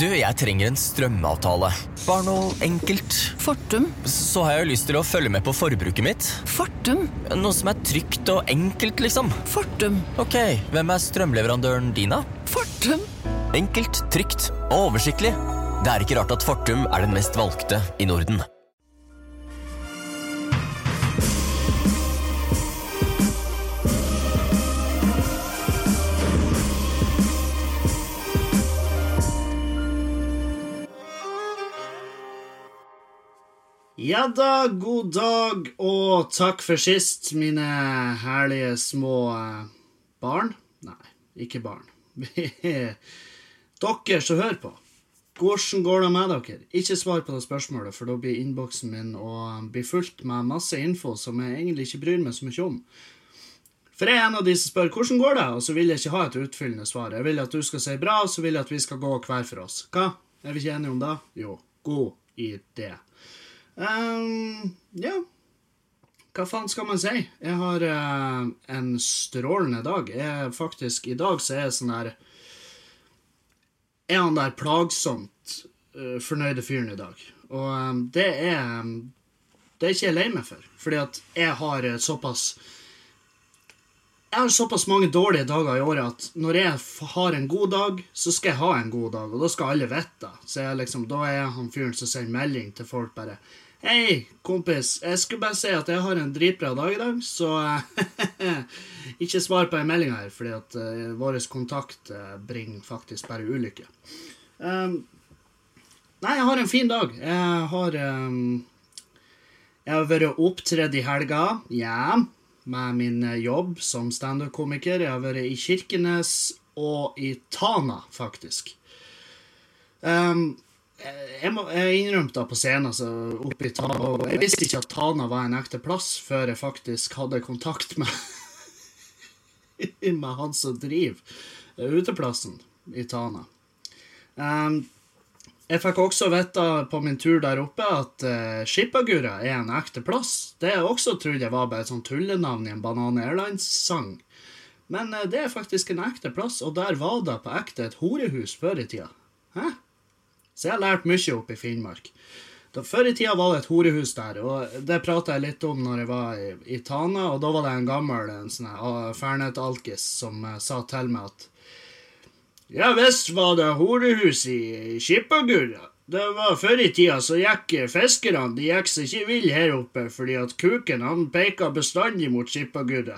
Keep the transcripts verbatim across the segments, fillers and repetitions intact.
Du, jeg trenger en strømavtale. Bare noe enkelt. Fortum. Så har jeg jo lyst til å følge med på forbruket mitt. Fortum. Noe som er trygt og enkelt, liksom. Fortum. Ok, hvem er strømleverandøren din da? Fortum. Enkelt, trygt og oversiktlig. Det er ikke rart at Fortum er den mest valgte i Norden. Ja da, god dag, og takk for sist, mine herlige små barn. Nei, ikke barn. Dere som hører på. Hvordan går det med dere? Ikke svar på det spørsmålet, for da blir innboksen min og blir fullt med masse info som jeg egentlig ikke bryr meg så mye om. For jeg er en av de som spør, hvordan går det? Og så vil jeg ikke ha et utfyllende svar. Jeg vil at du skal si bra, og så vil jeg at vi skal gå hver for oss. Hva? Er vi ikke enige om det? Jo, god idé. Um, ja, hva faen skal man si? Jeg har uh, en strålende dag. Jeg faktisk, i dag så er jeg sånn der, er han der plagsomt uh, fornøyde fyren i dag. Og um, det er, um, det er ikke jeg lei meg for, fordi at jeg har uh, såpass, jeg har såpass mange dårlige dager i året at når jeg har en god dag, så skal jeg ha en god dag, og da skal alle vite det. Så jeg liksom, da er jeg han fyren som sender melding til folk bare, hei, kompis, jeg skulle bare si at jeg har en dritbra dag i dag, så ikke svar på en melding her, fordi at uh, vår kontakt uh, bringer faktisk bare ulykke. Um, nei, jeg har en fin dag. Jeg har, um, jeg har vært opptredd i helga, ja, med min jobb som stand-up-komiker. Jeg har vært i Kirkenes og i Tana, faktisk. Um, Jeg, må, jeg innrømte da på scenen så oppe i Tana, og jeg visste ikke at Tana var en ekte plass før jeg faktisk hadde kontakt med, med han som driver uteplassen i Tana. Um, jeg fikk også vite på min tur der oppe at uh, Skipagura er en ekte plass. Det jeg også trodde jeg var bare et sånt tullenavn i en Banan Airlines-sang. Men uh, det er faktisk en ekte plass, og der var det på ekte et horehus før i tida. Hæ? Så jeg har lært mye oppe i Finnmark. Da, før i tida var det et horehus der, og det pratet jeg litt om når jeg var i, i Tana, og da var det en gammel en sånn uh, Fernet-alkis som uh, sa til meg at ja, visst var det horehus i, i Skipagura. Det var før i tida, så gikk fiskerne, de gikk seg ikke vill her oppe, fordi at kuken, han peker bestandig mot Skipagura.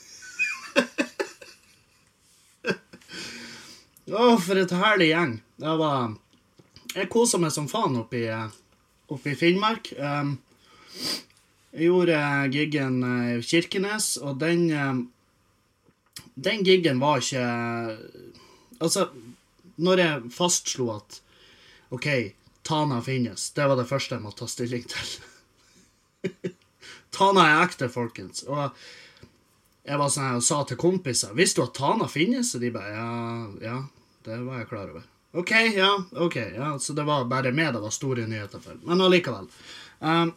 Åh, for et herlig gjeng. Det var... Jeg koset meg som faen oppe i, oppe i Finnmark. Um, jeg gjorde giggen i Kirkenes, og den, um, den giggen var ikke... Altså, når jeg fastslo at, ok, Tana finnes, det var det første jeg måtte ta stilling til. Tana er ekte, folkens. Og jeg var sånn her og sa til kompiser, visste du at Tana finnes? Og de bare, ja, ja, det var jeg klar over. Ok, ja, ok, ja, så det var bare meg det var store nyheter for. Men allikevel. Um,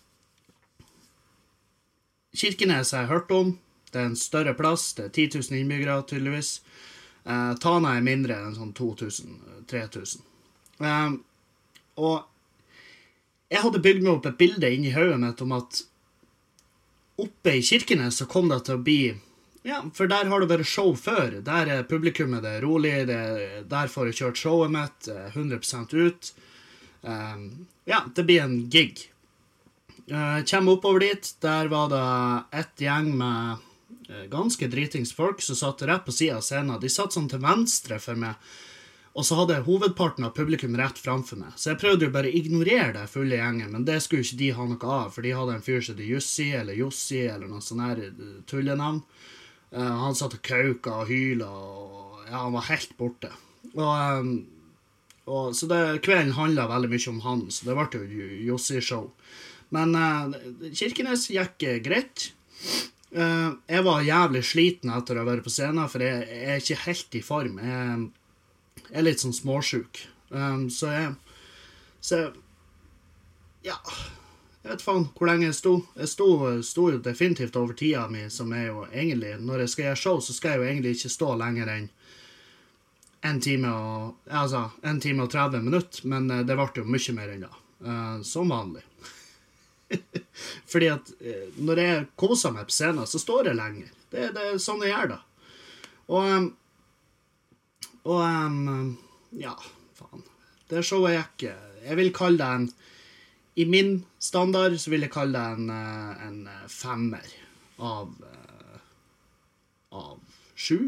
Kirkenes har jeg hørt om. Det er en større plass. Det er ti tusen innbyggere, tydeligvis. Uh, Tana er mindre enn sånn to tusen til tre tusen. Um, og jeg hadde bygd meg opp et bilde inn i hodet mitt om at oppe i Kirkenes så kom det til å bli... Ja, for der har det vært show før. Der er publikummet det er rolig, det er, der får jeg kjørt showet mitt hundre prosent ut. Um, ja, det blir en gig. Uh, jeg kommer oppover dit, der var det et gjeng med uh, ganske dritings folk som satt rett på siden av scenen. De satt sånn til venstre for meg, og så hadde hovedparten av publikum rett framfor meg. Så jeg prøvde jo bare å ignorere det fulle gjengen, men det skulle ikke de ha noe av, for de hadde en fyr som det Jussi, eller Jossi, eller noe sånn her tullenavn. Uh, han satt og kauka og hyla, og ja, han var helt borte. Og, um, og, så det, kvelden handlet veldig mye om han, så det ble jo Jossi-show. Men uh, Kirkenes gikk uh, greit. Uh, jeg var jævlig sliten etter å ha vært på scenen, for jeg, jeg er ikke helt i form. Jeg, jeg er litt sånn småsjuk. Um, så jeg... Så, ja... Jeg vet faen hvor lenge jeg sto. Jeg sto, sto jo definitivt over tida mi, som er jo egentlig, når jeg skal gjøre show, så skal jeg jo egentlig ikke stå lenger enn en time og, altså, en time og tretti minutter, men uh, det ble jo mye mer enn da, uh, som vanlig. Fordi at uh, når jeg koser meg på scenen, så står jeg lenger. Det, det er sånn jeg gjør da. Og, um, og um, ja, faen. Det showet jeg ikke. Jeg vil kalle det en, i min standard, så vil jeg kalle det en, uh, en femmer av, uh, av sju.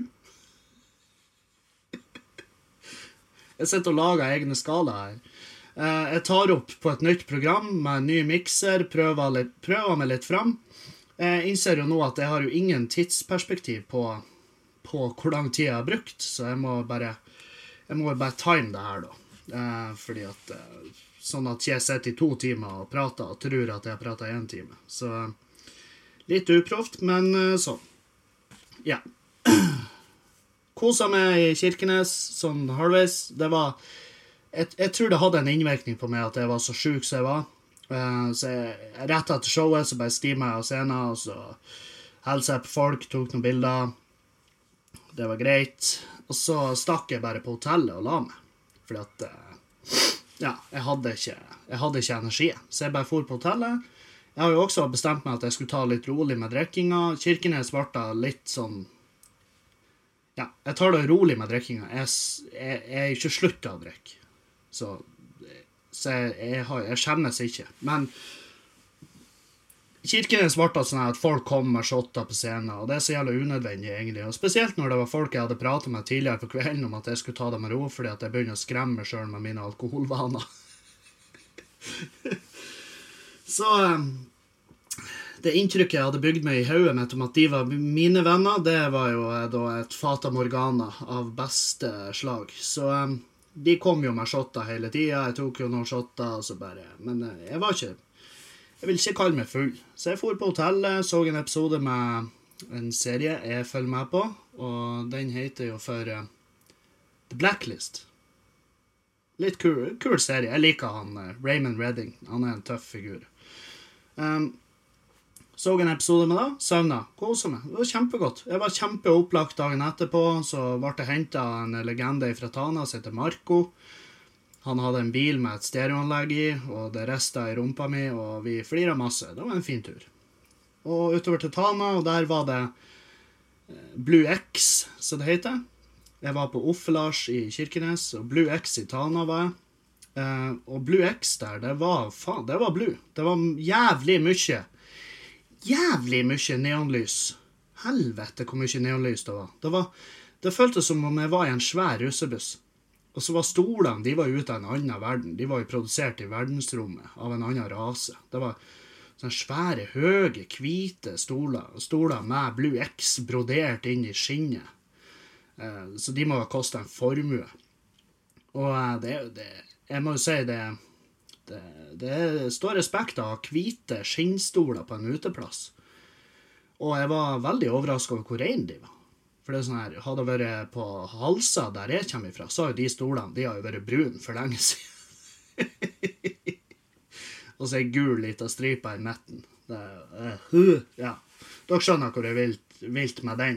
Jeg sitter og lager egne skala her. Uh, jeg tar opp på et nytt program med en ny mixer, prøver, litt, prøver meg litt frem. Jeg innser jo nå at jeg har jo ingen tidsperspektiv på, på hvor lang tid jeg har brukt, så jeg må bare, jeg må bare time det her da. Uh, fordi at, uh, sånn at jeg sitter i to timer og prater og tror at jeg prater i en time. Så litt uproft, men uh, sånn. Ja. Koset meg i Kirkenes, sånn halvveis. Det var, jeg, jeg tror det hadde en innvirkning på meg at jeg var så syk som jeg var. Uh, så jeg, rett etter showet så bare stimer jeg av scenen, og så hilser jeg på folk, tok noen bilder. Det var greit. Og så stakk jeg bare på hotellet og la meg. Fordi at, uh, ja, jeg hadde ikke, jeg hadde ikke energi. Så jeg bare for på hotellet. Jeg har jo også bestemt meg at jeg skulle ta litt rolig med drikkinga. Kirkenes ble da litt sånn, ja, jeg tar det rolig med drikkinga. Jeg, jeg, jeg er ikke slutt av å drikke. Så, så jeg, jeg, har, jeg kjennes ikke. Men Kirkenes ble da sånn at folk kom med shotter på scenen, og det er så jævlig unødvendig egentlig. Og spesielt når det var folk jeg hadde pratet med tidligere på kvelden om at jeg skulle ta det med ro, fordi at jeg begynner å skremme meg selv med mine alkoholvaner. Så det inntrykket jeg hadde bygd meg i hodet mitt om at de var mine venner, det var jo da et Fata Morgana av beste slag. Så um, de kom jo med shotter hele tiden, jeg tok jo noen shotter, og så bare, men jeg var ikke, jeg vil ikke kalle meg full. Så jeg for på hotellet, så en episode med en serie jeg følger med på, og den heter jo for uh, The Blacklist. Litt kul, kul serie, jeg liker han, uh, Raymond Redding, han er en tøff figur. Um, Så en episode med det, søvna, koset meg. Det var kjempegodt. Jeg var kjempeopplagt dagen etterpå, så ble det hentet en legende fra Tana, som heter Marco. Han hadde en bil med et stereoanlegg i, og det restet i rumpa mi, og vi fliret masse. Det var en fin tur. Og utover til Tana, og der var det Blue X, så det heter. Jeg var på Offelars i Kirkenes, og Blue X i Tana var jeg. Uh, og Blue X der, det var, faen, det var blue. Det var jævlig mye. Jævlig mye neonlys. Helvete hvor mye neonlys det var. Det var, det føltes som om jeg var i en svær russebuss. Og så var stolene, de var ute av en annen verden. De var jo produsert i verdensrommet av en annen rase. Det var sånne svære, høye, hvite stoler, stoler med Blue X brodert inn i skinnet. Uh, så de må ha kostet en formue. Og uh, det, det, jeg må jo si det, det, det står respekt av hvite skinnstoler på en uteplass. Og jeg var veldig overrasket over hvor ren de var. For det er sånn her, hadde jeg vært på Halsa der jeg kommer ifra, så har jo de stolene, de har jo vært brun for lenge siden. Og så er gul liten stripa i midten. Det er, uh, ja. Dere skjønner hvor jeg vilt, vilt med den.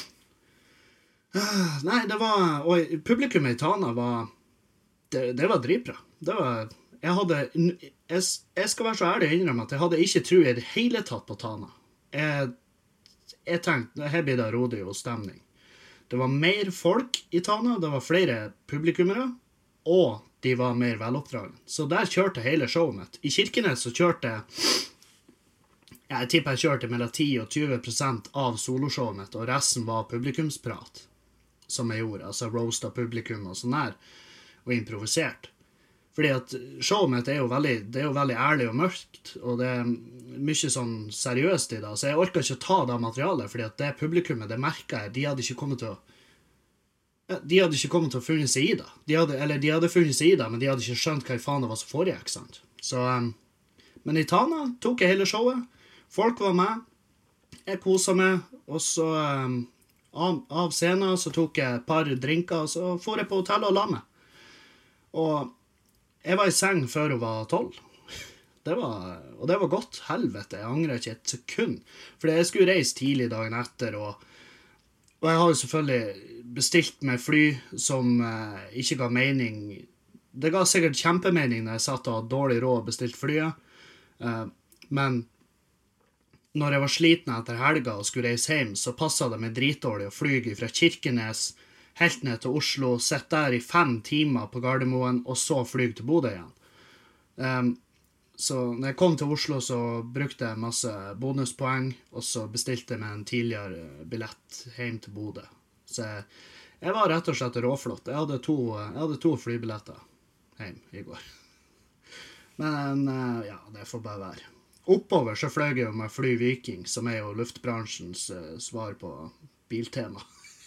Uh, nei, det var, og publikummet i Tana var, det, det var dritbra. Det var, jeg hadde, jeg, jeg skal være så ærlig å innrømme at jeg hadde ikke tro i det hele tatt på Tana. Jeg, jeg tenkte, her blir det rodig og stemning. Det var mer folk i Tana, det var flere publikummere, og de var mer veloppdragen. Så der kjørte hele showet mitt. I Kirkenes så kjørte ja, jeg tipper jeg kjørte mellom ti og tjue prosent av soloshowet mitt, og resten var publikumsprat, som jeg gjorde, altså roasta publikum og sånn her, og improvisert. Fordi at showet mitt er jo veldig, det er jo veldig ærlig og mørkt, og det er mye sånn seriøst i det, så jeg orker ikke å ta det materialet, fordi at det publikummet, det merket jeg, de hadde ikke kommet til å de hadde ikke kommet til å funnet seg i det. De hadde, eller de hadde funnet seg i det, men de hadde ikke skjønt hva i faen det var som foregikk, sant? Så, um, men i Tana tok jeg hele showet. Folk var med. Jeg koset meg. Og så um, av, av scenen så tok jeg et par drinker, og så får jeg på hotellet og la meg. Og jeg var i seng før hun var tolv. Det var, og det var godt. Helvete, jeg angrer ikke et sekund. Fordi jeg skulle reise tidlig dagen etter, og Og jeg har jo selvfølgelig bestilt med fly som eh, ikke ga mening. Det ga sikkert kjempemening når jeg satt og hadde dårlig råd og bestilt flyet. Eh, men når jeg var sliten etter helga og skulle reise hjem, så passet det meg dritdårlig å flyge fra Kirkenes helt ned til Oslo, sitte der i fem timer på Gardermoen, og så flyge til Bodø igjen. Um, så når jeg kom til Oslo, så brukte jeg masse bonuspoeng, og så bestilte jeg meg en tidligere billett hjem til Bodø. Så jeg, jeg var rett og slett råflott. Jeg hadde to, jeg hadde to flybilletter hjem i går. Men ja, det får bare være. Oppover så fløy jeg jo med Fly Viking, som er jo luftbransjens uh, svar på biltema.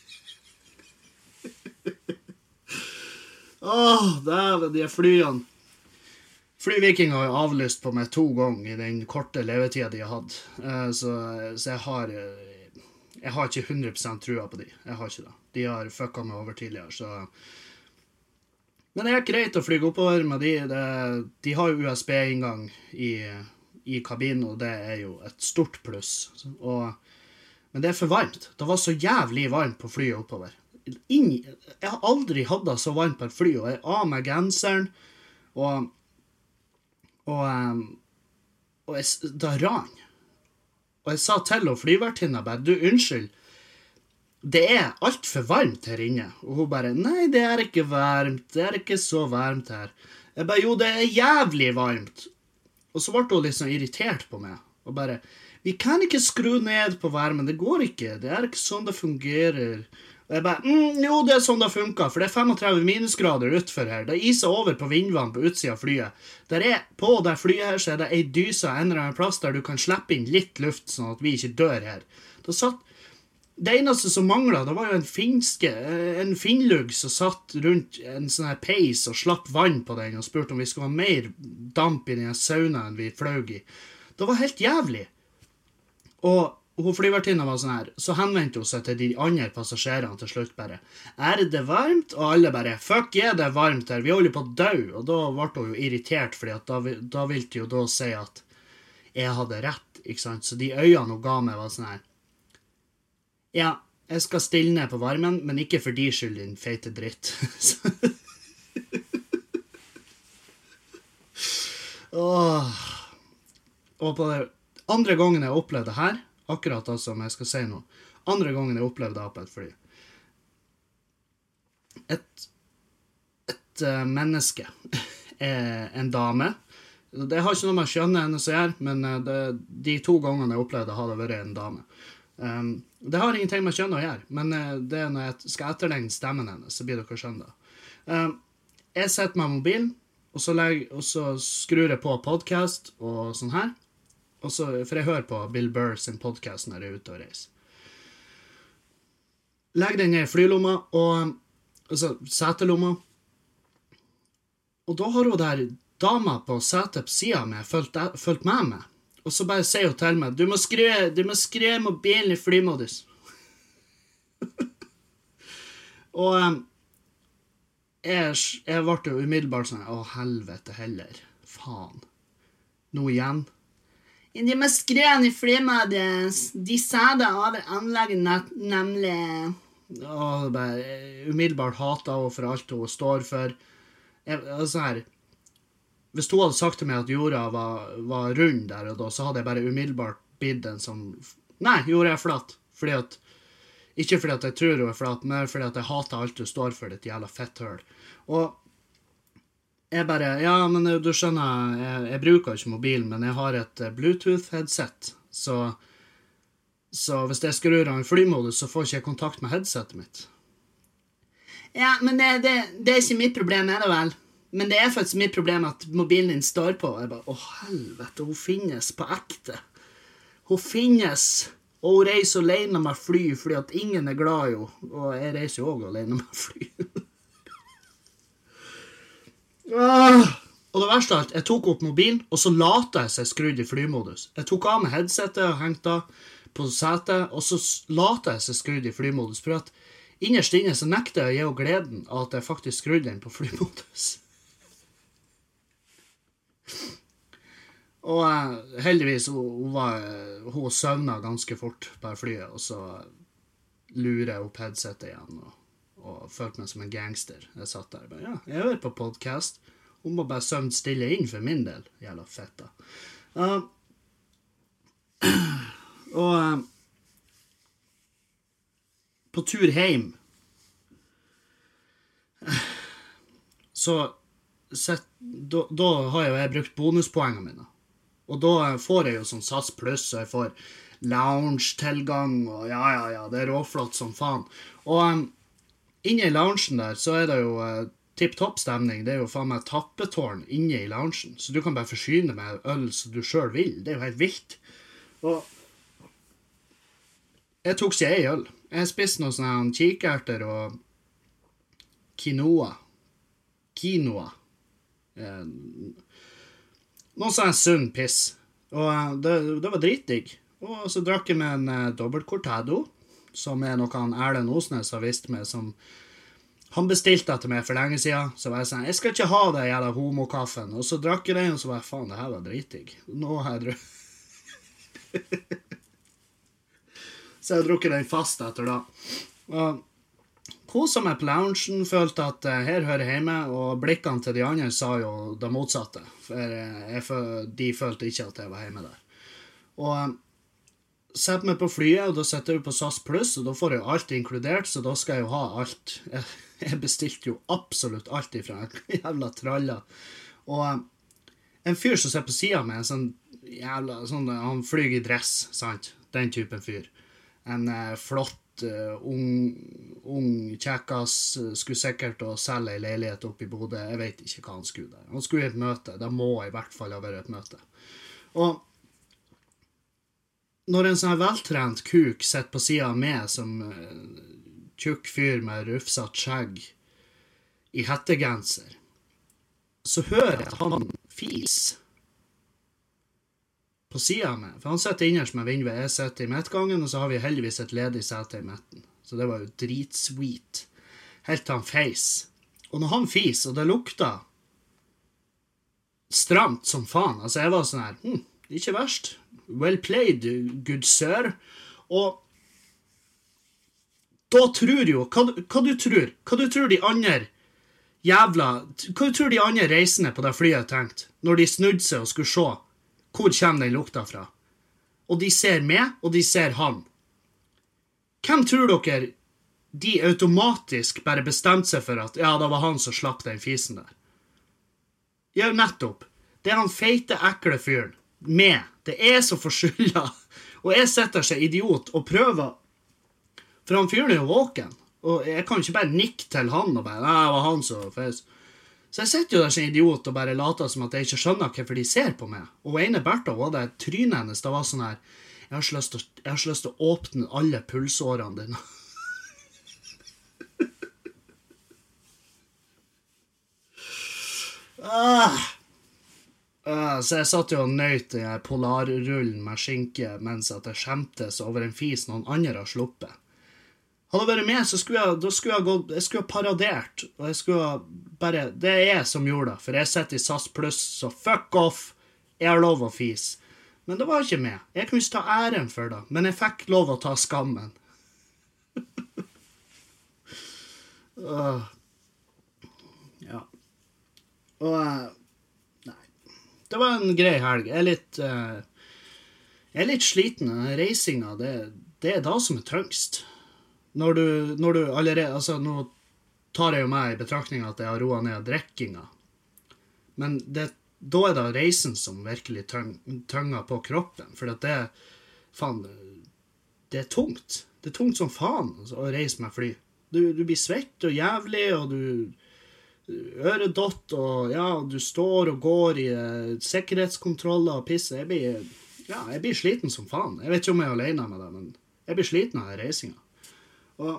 Åh, dæven, de flyene. Fly Viking har jo avlyst på meg to ganger i den korte levetida de har hatt. Uh, så, så jeg har uh, jeg har ikke hundre prosent trua på de. Jeg har ikke det. De har fucka meg over tidligere, så... Men det er greit å flyge oppover med de. Det, de har jo U S B-inngang i... i kabinen, og det er jo et stort pluss. Og, men det er for varmt. Det var så jævlig varmt på flyet oppover. Inn, jeg har aldri hatt det så varmt på et fly, og jeg av med genseren, og, og, um, og jeg, det rann. Og jeg sa til å flyvertinna bare, du, unnskyld, det er alt for varmt her inne. Og hun bare, nei, det er ikke varmt, det er ikke så varmt her. Jeg bare, jo, det er jævlig varmt. Og så ble hun liksom irritert på meg, og bare, vi kan ikke skru ned på varmen, det går ikke, det er ikke sånn det fungerer. Og jeg bare, mm, jo, det er sånn det funker, for det er femogtredve minusgrader utfor her, det er iset over på vindvann på utsiden av flyet. Der er, på det flyet her, så er det en dyse av en eller annen plass der du kan slippe inn litt luft, sånn at vi ikke dør her. Da satt, det eneste som manglet, det var jo en finske, en finnlugg som satt rundt en sånn her peis og slapp vann på den og spurte om vi skulle ha mer damp i den saunaen vi fløy i. Det var helt jævlig. Og hun flyvertinna var sånn her, så henvendte hun seg til de andre passasjerene til slutt bare, er det varmt? Og alle bare, fuck yeah, det er varmt her, vi holder på å dø. Og da ble hun jo irritert, fordi at da, da ville de jo da si at jeg hadde rett, ikke sant? Så de øynene hun ga meg var sånn her, ja, jeg skal stille ned på varmen, men ikke for de skyld, din feite dritt. Åh. Og på det andre gangen jeg opplevde det her, akkurat da som jeg skal si nå, andre gangen jeg opplevde det på et fly. Et, et uh, menneske, en dame, det har ikke noe med å skjønne henne som gjør, men uh, det, de to gangene jeg opplevde det, hadde vært en dame. Um, det har ingenting med kjønn å gjøre, men uh, det er når jeg skal etterlegne stemmen henne, så blir dere skjønne det. Um, jeg setter meg mobilen, og så, legger, og så skrur jeg på podcast og sånn her, og så, for jeg hører på Bill Burr sin podcast når jeg er ute og reiser. Legg den ned i flylomma, og, altså setelomma, og da har hun der dama på setet på siden av meg følt, følt med meg, og så bare sier hun til meg, du må skru, du må skru mobilen i flymodus. Og um, jeg, jeg ble jo umiddelbart sånn, å helvete heller, faen, nå igjen. De må skru den i flymodus, de sa det over anlegget nemlig. Og bare umiddelbart hatet henne for alt hun står for. Jeg, altså her, hvis hun hadde sagt til meg at jorda var, var rund der og da, så hadde jeg bare umiddelbart blitt en som, nei, jorda er flatt. Fordi at, ikke fordi at jeg tror hun er flatt, men fordi at jeg hater alt du står for, ditt jævla fetthøl. Og jeg bare, ja, men du skjønner, jeg, jeg bruker ikke mobilen, men jeg har et Bluetooth-headset, så, så hvis jeg skrur av en flymodus, så får ikke jeg kontakt med headsetet mitt. Ja, men det, det, det er ikke mitt problem, er det vel? Men det er faktisk mitt problem at mobilen din står på. Jeg bare, å helvete, hun finnes på ekte. Hun finnes, og hun reiser alene med fly, fordi at ingen er glad jo, og jeg reiser jo også alene med fly. Ah, og det verste av alt, jeg tok opp mobilen, og så lata jeg seg skrudd i flymodus. Jeg tok av med headsetet og hengte på setet, og så lata jeg seg skrudd i flymodus, for at innerst inne så nekter jeg å gi gleden av at jeg faktisk skrudde den på flymodus. Og uh, heldigvis, hun, hun, var, hun søvna ganske fort på flyet, og så lure opp headsetet igjen, og, og følte meg som en gangster. Jeg satt der, bare, ja, jeg hører på podcast. Hun må bare søvn stille inn for min del. Jævla fett da. Uh, og uh, på tur hjem så set, da, da har jo jeg brukt bonuspoengene mine. Og da får jeg jo sånn S A S Plus, og jeg får lounge-tilgang, og ja, ja, ja, det er råflott som faen. Og um, inne i loungen der, så er det jo uh, tipp-topp-stemning. Det er jo faen meg tappetårn inne i loungen, så du kan bare forsyne med øl som du selv vil. Det er jo helt vilt. Og jeg tok seg ei øl. Jeg spiste noen sånne kikerter og quinoa. Quinoa. Eh, noen sånn sunn piss. Og uh, det, det var dritdigg. Og så drakk jeg med en uh, dobbelt cortado, som er noe han Erlend Osnes har vist meg, som han bestilte til meg for lenge siden. Så var jeg sånn, jeg skal ikke ha det jævla homokaffen. Og så drakk jeg den, og så var jeg, faen, det her var dritdigg. Nå har jeg drukket. Så jeg drukket den fast etter da. Og koset meg på loungen, følte at uh, her hører jeg hjemme, og blikkene til de andre sa jo det motsatte. For uh, jeg, de følte ikke at jeg var hjemme der. Og uh, sett meg på flyet, og da setter jeg på S A S Plus, og da får jeg alt inkludert, så da skal jeg jo ha alt. Jeg, jeg bestilte jo absolutt alt ifra en jævla tralla. Og uh, en fyr som ser på siden med en sånn jævla, sånn, han flyger i dress, sant? Den typen fyr. En uh, flott, uh, ung, ung kjekkas, uh, skulle sikkert å selge en leilighet oppe i Bodø. Jeg vet ikke hva han skulle der. Han skulle i et møte. Det må i hvert fall ha vært et møte. Og når en sånn veltrent kuk sitter på siden av meg som uh, tjukk fyr med rufsatt skjegg i hettegenser, så hører jeg at han fis på siden av meg. For han sitter innerst med vindvei. Jeg sitter i midtgangen, og så har vi heldigvis et ledig sete i midten. Så det var jo dritsweet. Helt til han feis. Og når han fis, og det lukta stramt som faen, altså jeg var sånn her, hm, ikke verst. Well played, good sir. Og da tror jo, hva, hva du tror? Hva du tror de andre jævla, hva du tror de andre reisende på det flyet tenkt, når de snudde seg og skulle se hvor kommer den lukta fra? Og de ser meg, og de ser han. Hvem tror dere de automatisk bare bestemte seg for at, ja, det var han som slapp den fisen der? Ja, nettopp. Det er han feite, ekle fyren. Med. Det er så forskylda. Og jeg sitter seg idiot og prøver, for han fyren er jo våken. Og jeg kan ikke bare nikke til han og bare, nei, det var han som feis. Så jeg sitter jo der som idiot og bare later som at jeg ikke skjønner hvorfor de ser på meg. Og ene Bertha, og det trynet hennes, det var sånn her, jeg har så lyst til, jeg har så lyst til å åpne alle pulsårene dine. ah. uh, så jeg satt jo og nøyt i polarrullen med skinke mens at jeg skjemtes over en fis noen andre har sluppet. Hadde vært med, så skulle jeg, da skulle jeg, gått, jeg skulle ha paradert, og jeg skulle bare, det er jeg som gjorde det, for jeg sitter i S A S Plus, så fuck off, jeg har lov å fis. Men det var ikke meg, jeg kunne ikke ta æren for det, men jeg fikk lov å ta skammen. uh, ja. Og, uh, nei, det var en grei helg, jeg er litt, uh, jeg er litt sliten, reisinga, det, det er da som er tyngst. Når du, når du allerede, altså nå tar jeg jo meg i betraktning at jeg har roet ned drikkinga, men det, da er det reisen som virkelig tøng, tønger på kroppen, for at det, faen, det er tungt, det er tungt som faen altså, å reise med fly. Du, du blir svett og jævlig, og du øredott, og ja, du står og går i eh, sikkerhetskontroller og pisser. Jeg blir, ja, jeg blir sliten som faen. Jeg vet ikke om jeg er alene med det, men jeg blir sliten av reisinga. Og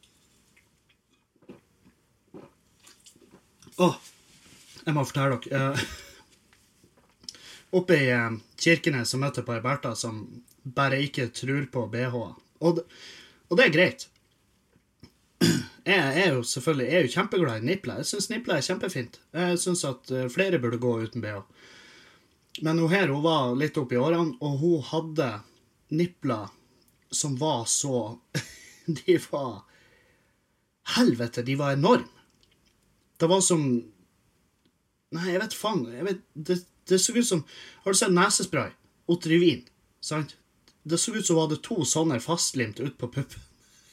Åh, jeg må fortelle dere uh, oppe i uh, Kirkenes så møtte jeg på Bertha som bare ikke tror på B H. Og, og det er greit. Jeg er jo selvfølgelig jeg er jo kjempeglad i nipler. Jeg synes nipler er kjempefint. Jeg synes at uh, flere burde gå uten B H. Men hun her, hun var litt oppe i årene, og hun hadde nipler som var så de var... Helvete, de var enorme. Det var som... Nei, jeg vet faen. Jeg vet, det, det så ut som... Har du sett nesespray? Otrivin, sant? Det så ut som var det to sånne fastlimt ut på puppen.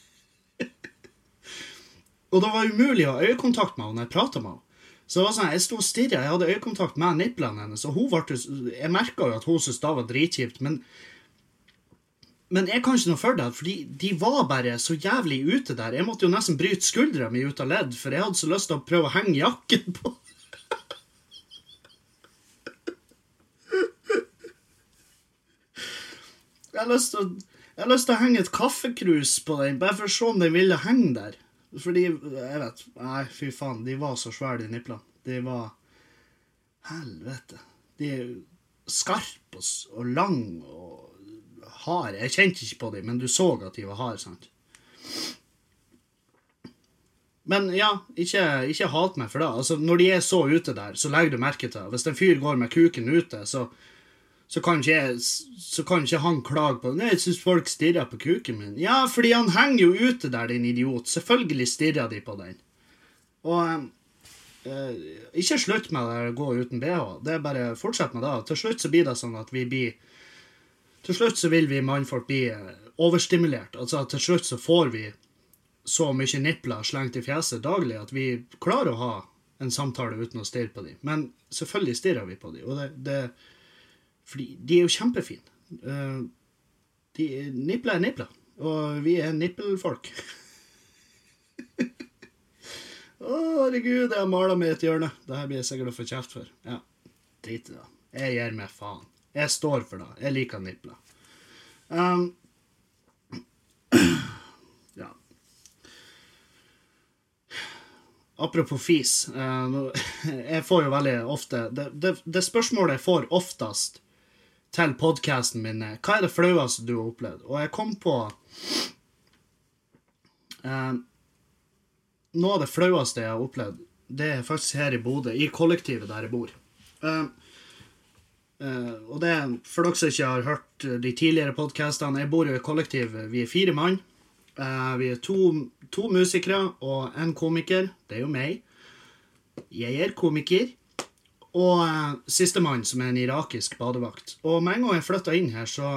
Og det var umulig å ha øyekontakt med henne når jeg pratet med henne. Så det var sånn, jeg stod og stirret, jeg hadde øyekontakt med nipplene hennes, og hun ble, jeg merket jo at hun synes det var dritkjipt, men, men jeg kan ikke noe for det, fordi de var bare så jævlig ute der. Jeg måtte jo nesten bryte skuldra mi ut av ledd, for jeg hadde så lyst til å prøve å henge jakken på. Jeg har lyst til å, jeg har lyst til å henge et kaffekrus på den, bare for å se om den ville henge der. Fordi, jeg vet, nei, fy faen, de var så svære, de nipplene. De var, helvete, de er skarpe og lang og hard. Jeg kjente ikke på dem, men du så at de var hard, sant? Men ja, ikke, ikke hat meg for det. Altså, når de er så ute der, så legger du merke til. Hvis en fyr går med kuken ute, så... Så kan, ikke jeg, så kan ikke han klage på det. Nei, jeg synes folk stirrer på kuken min. Ja, fordi han henger jo ute der, din idiot. Selvfølgelig stirrer de på den. Og eh, ikke slutt med det å gå uten B H. Det er bare fortsett med det. Til slutt så blir det sånn at vi blir... Til slutt så vil vi mannfolk bli overstimulert. Altså til slutt så får vi så mye nippler slengt i fjeset daglig at vi klarer å ha en samtale uten å stirre på dem. Men selvfølgelig stirrer vi på dem. Og det... det fordi de er jo kjempefine. Uh, de, nippler er nippler. Og vi er nippelfolk. Å, herregud, jeg har malet meg i et hjørne. Dette blir jeg sikkert å få kjeft for. Ja, drit i det. Jeg gir meg faen. Jeg står for det. Jeg liker nippler. Um, ja. Apropos fis. Uh, jeg får jo veldig ofte... Det, det, det spørsmålet jeg får oftest til podcasten min, hva er det flaueste du har opplevd? Og jeg kom på eh, noe av det flaueste jeg har opplevd, det er faktisk her i Bodø, i kollektivet der jeg bor. Eh, eh, og det, for dere som ikke har hørt de tidligere podcastene, jeg bor jo i kollektiv, vi er fire mann, eh, vi er to, to musikere og en komiker, det er jo meg. Jeg er komiker. Og uh, siste mann som er en irakisk badevakt. Og med en gang jeg flyttet inn her, så...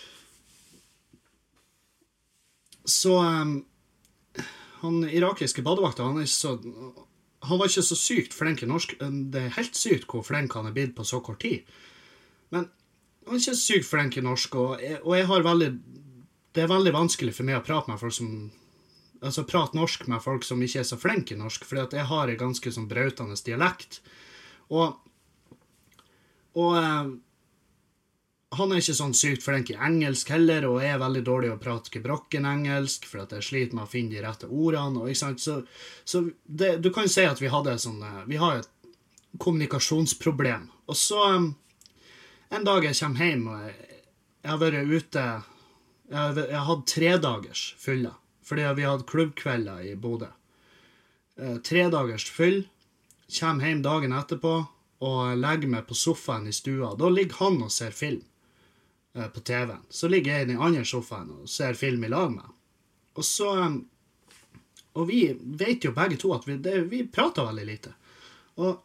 Så... Um, han irakiske badevakten, han er ikke så... Han var ikke så sykt flink i norsk. Det er helt sykt hvor flink han er blitt på så kort tid. Men han er ikke sykt flink i norsk, og jeg, og jeg har veldig... Det er veldig vanskelig for meg å prate med folk som... Altså prate norsk med folk som ikke er så flink i norsk, fordi at jeg har en ganske sånn brautende dialekt. Og, og eh, han er ikke sånn sykt flink i engelsk heller, og jeg er veldig dårlig å prate gebrokken engelsk, for at jeg sliter med å finne de rette ordene, og ikke sant, så, så det, du kan jo si at vi hadde sånn, vi har et kommunikasjonsproblem. Og så, en dag jeg kommer hjem, og jeg, jeg har vært ute, jeg har, jeg har hatt tre dagers fylla, fordi vi hadde klubbkvelder i Bodø. Eh, tre dagers fyll, kommer hjem dagen etterpå og legger meg på sofaen i stua. Da ligger han og ser film eh, på T V-en. Så ligger jeg i den andre sofaen og ser film i lag med. Og så... Og vi vet jo begge to at vi, det, vi prater veldig lite. Og...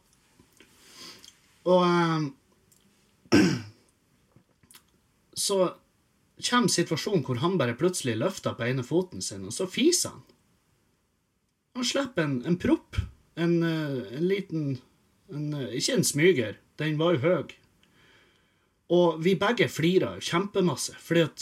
Og... Så kommer situasjonen hvor han bare plutselig løfter på ene foten sin, og så fiser han. Han slipper en, en propp. En, en liten, en, ikke en smyger, den var jo høy. Og vi begge flirer kjempemasse, fordi at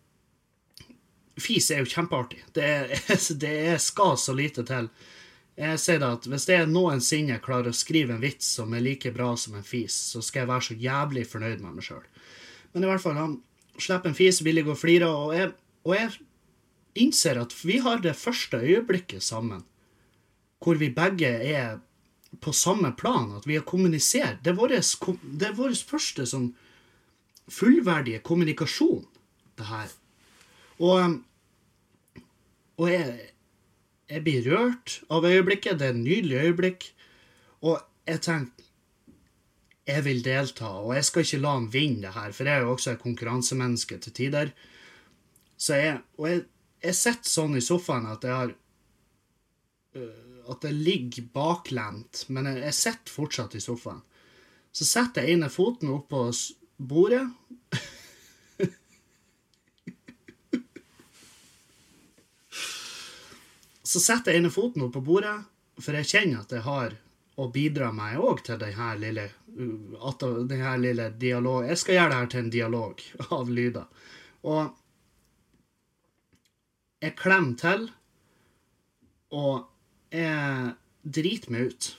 fis er jo kjempeartig. Det, er, det er skal så lite til. Jeg sier da at hvis jeg noensinne klarer å skrive en vits som er like bra som en fis, så skal jeg være så jævlig fornøyd med meg selv. Men i hvert fall, han slipper en fis, vil jeg gå og flire, og jeg, og jeg innser at vi har det første øyeblikket sammen, hvor vi begge er på samme plan, at vi har kommunisert. Det er vår, det er vår første sånn fullverdige kommunikasjon, det her. Og, og jeg, jeg blir rørt av øyeblikket, det er en nydelig øyeblikk, og jeg tenker, jeg vil delta, og jeg skal ikke la han vinne det her, for jeg er jo også et konkurransemenneske til tider. Så jeg, og jeg, jeg sitter sånn i sofaen at jeg har uh, at jeg ligger baklent, men jeg, jeg sitter fortsatt i sofaen. Så setter jeg ene foten opp på bordet. Så setter jeg ene foten opp på bordet, for jeg kjenner at jeg har å bidra meg også til denne lille, at denne lille dialog. Jeg skal gjøre det her til en dialog av lyder. Og jeg klemmer til, og jeg driter meg ut.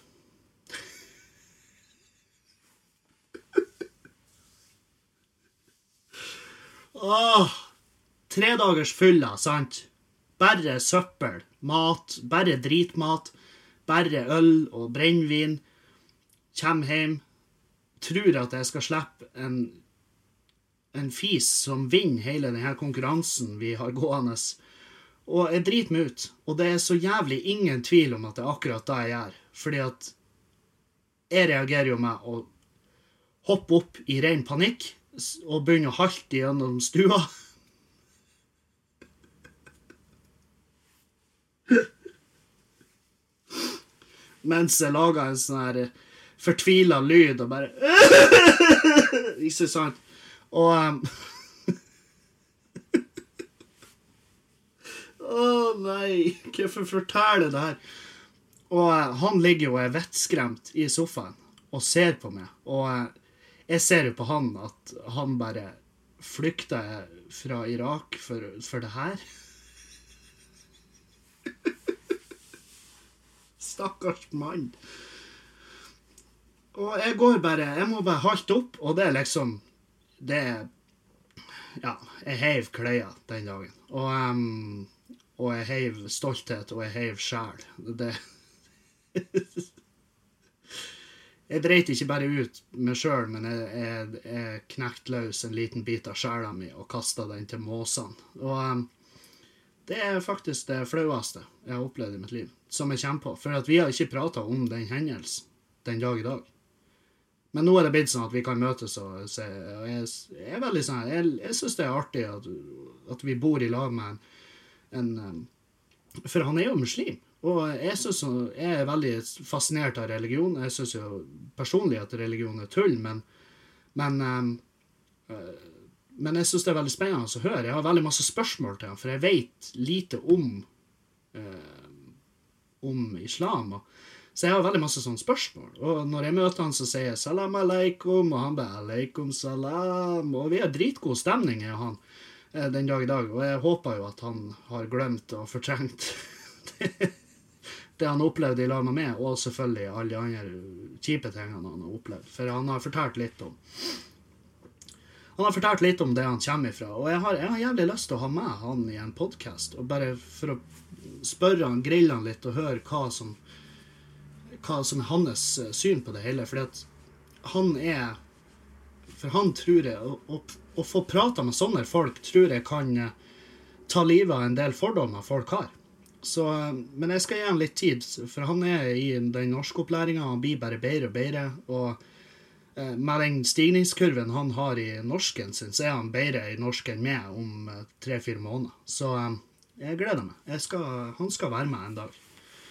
Åh, tre dagers fylla, sant? Bare søppel, mat, bare dritmat, bare øl og brennvin. Kjem hjem, tror at jeg skal slippe en, en fis som vinner hele denne konkurransen vi har gående. Og jeg driter meg ut, og det er så jævlig ingen tvil om at det er akkurat det jeg gjør. Fordi at jeg reagerer jo med å hoppe opp i ren panikk, og begynne å halte gjennom stua. Mens jeg lager en sånn her fortvilet lyd, og bare... Ikke sant? Og... Um... Å oh, nei, hvorfor forteller det her? Og uh, han ligger jo og er vettskremt i sofaen, og ser på meg, og... Uh, Jeg ser jo på han at han bare flykter fra Irak for, for det her. Stakkars mann. Og jeg går bare, jeg må bare halte opp, og det er liksom, det er, ja, jeg heiv kløya den dagen. Og, um, og jeg heiv stolthet, og jeg heiv sjæl. Det... Jeg dreit ikke bare ut meg selv, men jeg, jeg, jeg knekt løs en liten bit av sjæla mi og kastet den til måsene. Og um, det er faktisk det flaueste jeg har opplevd i mitt liv, som jeg kommer på. For at vi har ikke pratet om den hendelsen den dag i dag. Men nå er det blitt sånn at vi kan møtes og se, og jeg, jeg er veldig sånn, jeg, jeg synes det er artig at, at vi bor i lag med en, en um, for han er jo muslim. Og jeg, synes, jeg er veldig fascinert av religion. Jeg synes jo personlig at religion er tull, men, men, øh, men jeg synes det er veldig spennende å høre. Jeg har veldig masse spørsmål til han, for jeg vet lite om, øh, om islam. Så jeg har veldig masse sånne spørsmål. Og når jeg møter han, så sier jeg salam alaikum, og han bare alaikum salam. Og vi har dritgod stemning, jeg og han, den dag i dag. Og jeg håper jo at han har glemt og fortrengt det. Det han opplevde i lag med meg, og selvfølgelig alle de andre kjipe tingene han har opplevd. For han har fortalt litt om han har fortalt litt om det han kommer ifra, og jeg har, jeg har jævlig lyst til å ha med han i en podcast, og bare for å spørre han, grille han litt, og høre hva som hva som er hans syn på det hele, fordi at han er for han tror jeg, å, å, å få prate med sånne folk, tror jeg kan ta livet av en del fordommer folk har. Så, men jeg skal gi han litt tid, for han er i den norskopplæringen, han blir bare bedre og bedre, og eh, med den stigningskurven han har i norsken sin, så er han bedre i norsken med om eh, tre-fire måneder. Så eh, jeg gleder meg. Jeg skal, han skal være med en dag.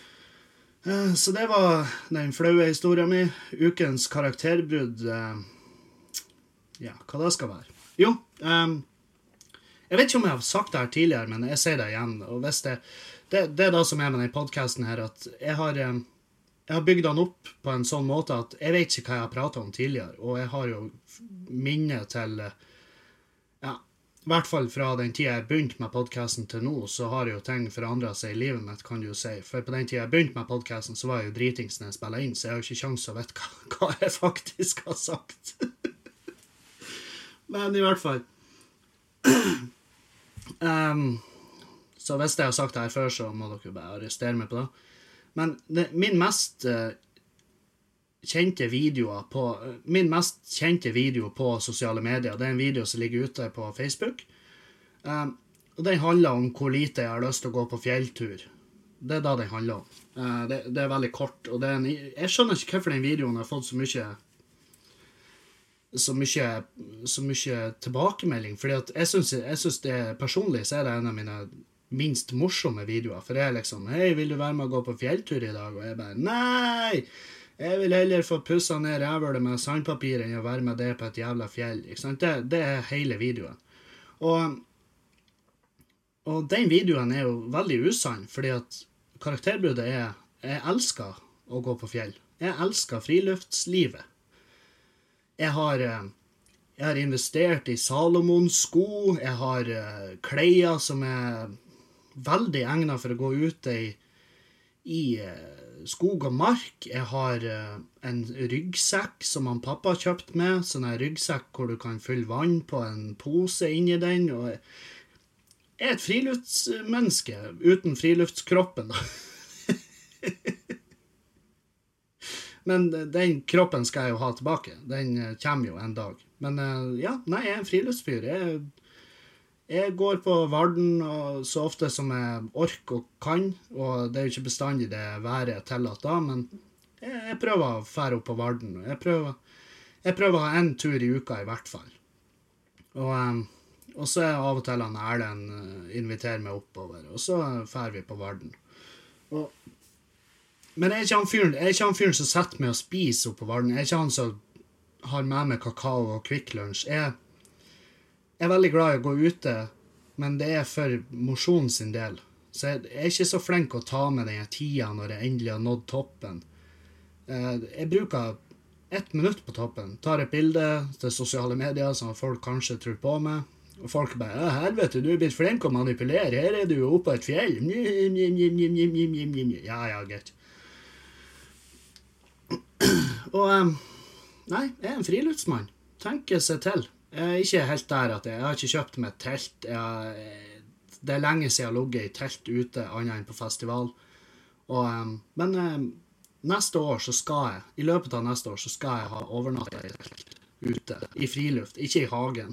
Eh, så det var den flaue historien min. Ukens karakterbrudd, eh, ja, hva det skal være. Jo, eh, jeg vet ikke om jeg har sagt det her tidligere, men jeg sier det igjen, og hvis det Det, det er det som er med den podcasten her, at jeg har, jeg har bygd den opp på en sånn måte at jeg vet ikke hva jeg har pratet om tidligere, og jeg har jo minne til, ja, i hvert fall fra den tiden jeg begynte med podcasten til nå, så har jo ting forandret seg i livet mitt, kan du jo si. For på den tiden jeg begynte med podcasten, så var jeg jo dritings når jeg spillet inn, så jeg har jo ikke sjans å vite hva, hva jeg faktisk har sagt. Men i hvert fall... um, Så hvis jeg har sagt det her før, så må dere bare arrestere meg på det. Men det, min mest uh, kjente videoer på, uh, min mest kjente video på sosiale medier, det er en video som ligger ute på Facebook. Um, og den handler om hvor lite jeg har lyst til å gå på fjelltur. Det er da den handler om. Uh, det, det er veldig kort, og det er en, jeg skjønner ikke hvorfor den videoen har fått så mye... så mye, så mye tilbakemelding, fordi at jeg synes, jeg synes det personlig så er det en av mine minst morsomme videoer, for jeg er liksom, hei, vil du være med å gå på fjelltur i dag? Og jeg bare, nei, jeg vil heller få pusset ned rævhølet med sandpapir enn å være med det på et jævla fjell, ikke sant? Det, det er hele videoen. Og, og den videoen er jo veldig usann, fordi at karakterbruddet er, jeg elsker å gå på fjell. Jeg elsker friluftslivet. Jeg har, jeg har investert i Salomons sko, jeg har klær som er veldig egnet for å gå ute i, i skog og mark. Jeg har en ryggsekk som han pappa har kjøpt med, sånn en ryggsekk hvor du kan fylle vann på en pose inni den, og jeg er et friluftsmenneske uten friluftskroppen da. Men den kroppen skal jeg jo ha tilbake. Den kommer jo en dag. Men ja, nei, jeg er en friluftsfyr. Jeg, jeg går på Varden så ofte som jeg orker og kan, og det er jo ikke bestandig det været tillatt da, men jeg, jeg prøver å fære opp på Varden. Jeg prøver, jeg prøver å ha en tur i uka i hvert fall. Og, og så er av og til han Erlend inviterer meg oppover, og så færer vi på Varden. Og Men jeg er ikke han fyren, jeg er ikke han fyren som setter meg og spiser opp på Varden. Jeg er ikke han som har med meg kakao og Quick Lunch. Jeg, jeg er veldig glad i å gå ute, men det er for mosjon sin del. Så jeg, jeg er ikke så flink å ta med den tida når jeg endelig har nådd toppen. Jeg bruker ett minutt på toppen. Tar et bilde til sosiale medier som folk kanskje tror på meg. Og folk bare, ja, helvete, du er blitt flink å manipulere. Her er du jo oppe på et fjell. Ja, ja, greit. Og nei, jeg er en friluftsmann. Tenker seg til. Jeg er ikke helt der at jeg, jeg har ikke kjøpt meg et telt. Jeg, det er lenge siden jeg har ligget i telt ute, annet enn på festival. Og, men neste år så skal jeg, i løpet av neste år så skal jeg ha overnattet i telt ute, i friluft, ikke i hagen.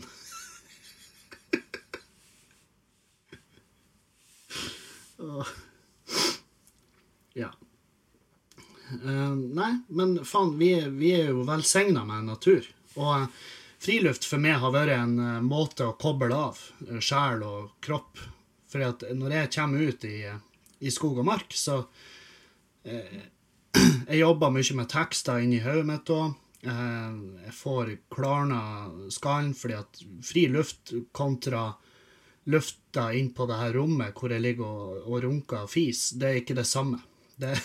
Ja. Uh, nei, men faen, vi, vi er jo velsignet med natur. Og uh, friluft for meg har vært en uh, måte å koble av uh, sjel og kropp. For at når jeg kommer ut i, uh, i skog og mark, så uh, jeg jobber mye med tekster inni hodet mitt også. Uh, jeg får klarna skallen, fordi at fri luft kontra lufta inn på det her rommet hvor jeg ligger og, og runker og fis, det er ikke det samme. Det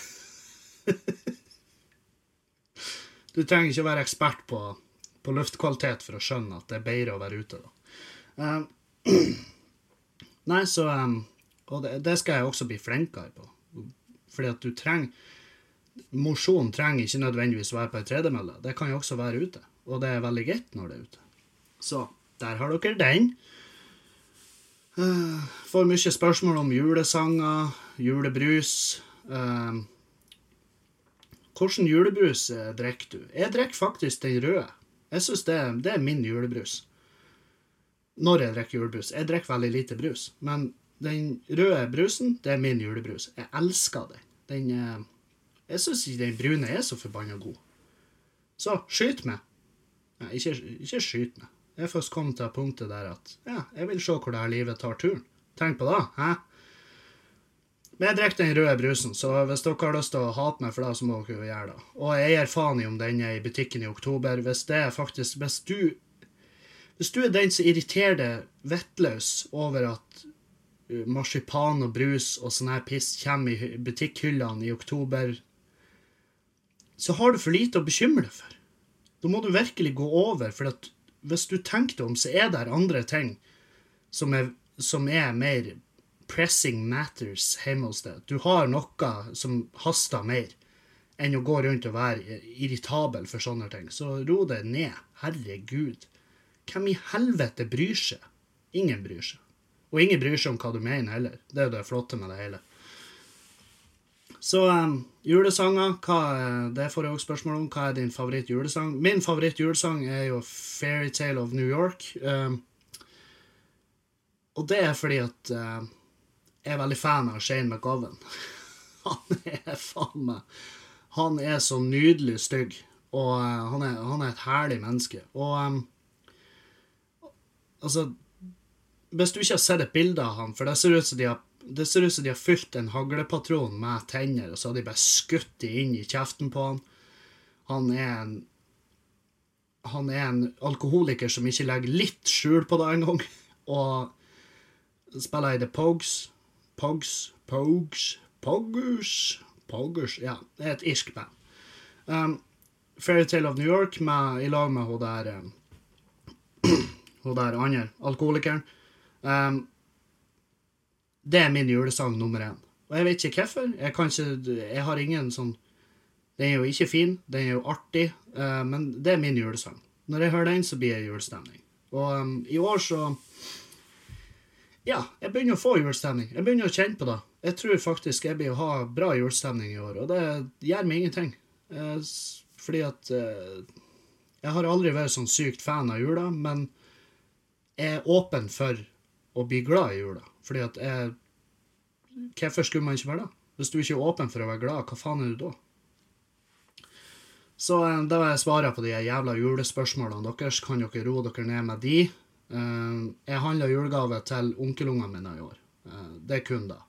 Du trenger ikke være ekspert på, på luftkvalitet for å skjønne at det er bedre å være ute da. Uh, nei, så um, og det, det skal jeg også bli flinkere på. Fordi at du trenger mosjon trenger ikke nødvendigvis være på en tredemølle. Det kan jo også være ute. Og det er veldig greit når det er ute. Så, der har dere den. Uh, får mye spørsmål om julesanger, julebrus. Uh, hvordan julebrus uh, drikker du? Jeg drikker faktisk den røde. Jeg synes det, det er min julebrus. Når jeg drikker julebrus. Jeg drikker veldig lite brus. Men den røde brusen, det er min julebrus. Jeg elsker det. Den, uh, jeg synes ikke den brune er så forbannet god. Så, skyt meg. Nei, ikke, ikke skyt meg. Jeg er først kommet til punktet der at, ja, jeg vil se hvor det her livet tar turen. Tenk på det, hæ? Men jeg drikker den røde brusen, så hvis dere har lyst til å hate meg for det, så må dere jo gjøre det. Og jeg gir faen i om den er i butikken i oktober. Hvis det er faktisk, hvis du, hvis du er den som irriterer deg vettløs over at marsipan og brus og sånn her piss kommer i butikkhyllene i oktober, så har du for lite å bekymre deg for. Da må du virkelig gå over, for at hvis du tenker deg om, så er det andre ting som er, som er mer pressing matters hjemme hos deg. Du har noe som haster mer enn å gå rundt og være irritabel for sånne ting. Så ro det ned. Herregud. Hvem i helvete bryr seg? Ingen bryr seg. Og ingen bryr seg om hva du mener heller. Det er jo det flotte med det hele. Så um, julesanger, hva, det får jeg også spørsmål om. Hva er din favoritt julesang? Min favoritt julesang er jo Fairy Tale of New York. Um, og det er fordi at uh, jeg er veldig fan av Shane McGowan. Han er faen meg. Han er så nydelig stygg. Og uh, han, er, han er et herlig menneske. Og um, altså, hvis du ikke har sett et bilde av han, for det ser ut som de har det ser ut som de har fylt en haglepatron med tenner, og så har de bare skutt de inn i kjeften på han. Han er en, han er en alkoholiker som ikke legger litt skjul på det en gang, og spiller i The Pogues, Pogues, Pogues, Pogues, Pogues, ja, det er et irsk band. Um, Fairy Tale of New York med, i lag med hun der, um, hun der andre alkoholikeren. Um, det er min julesang nummer én. Og jeg vet ikke hvorfor. Jeg, kan ikke, jeg har ingen sånn... Den er jo ikke fin, den er jo artig, uh, men det er min julesang. Når jeg hører den, så blir det julestemning. Og um, i år så... Ja, jeg begynner å få julestemning. Jeg begynner å kjenne på det. Jeg tror faktisk jeg blir å ha bra julestemning i år, og det gjør meg ingenting. Uh, fordi at... Uh, jeg har aldri vært sånn sykt fan av jula, men jeg er åpen for å bli glad i jula. Fordi at jeg... Hvorfor skulle man ikke være det? Hvis du ikke er åpen for å være glad, hva faen er du da? Så da vil jeg svare på de jævla julespørsmålene deres. Kan dere ro dere ned med de? Jeg handler julegave til onkelungene mine i år. Det er kun da.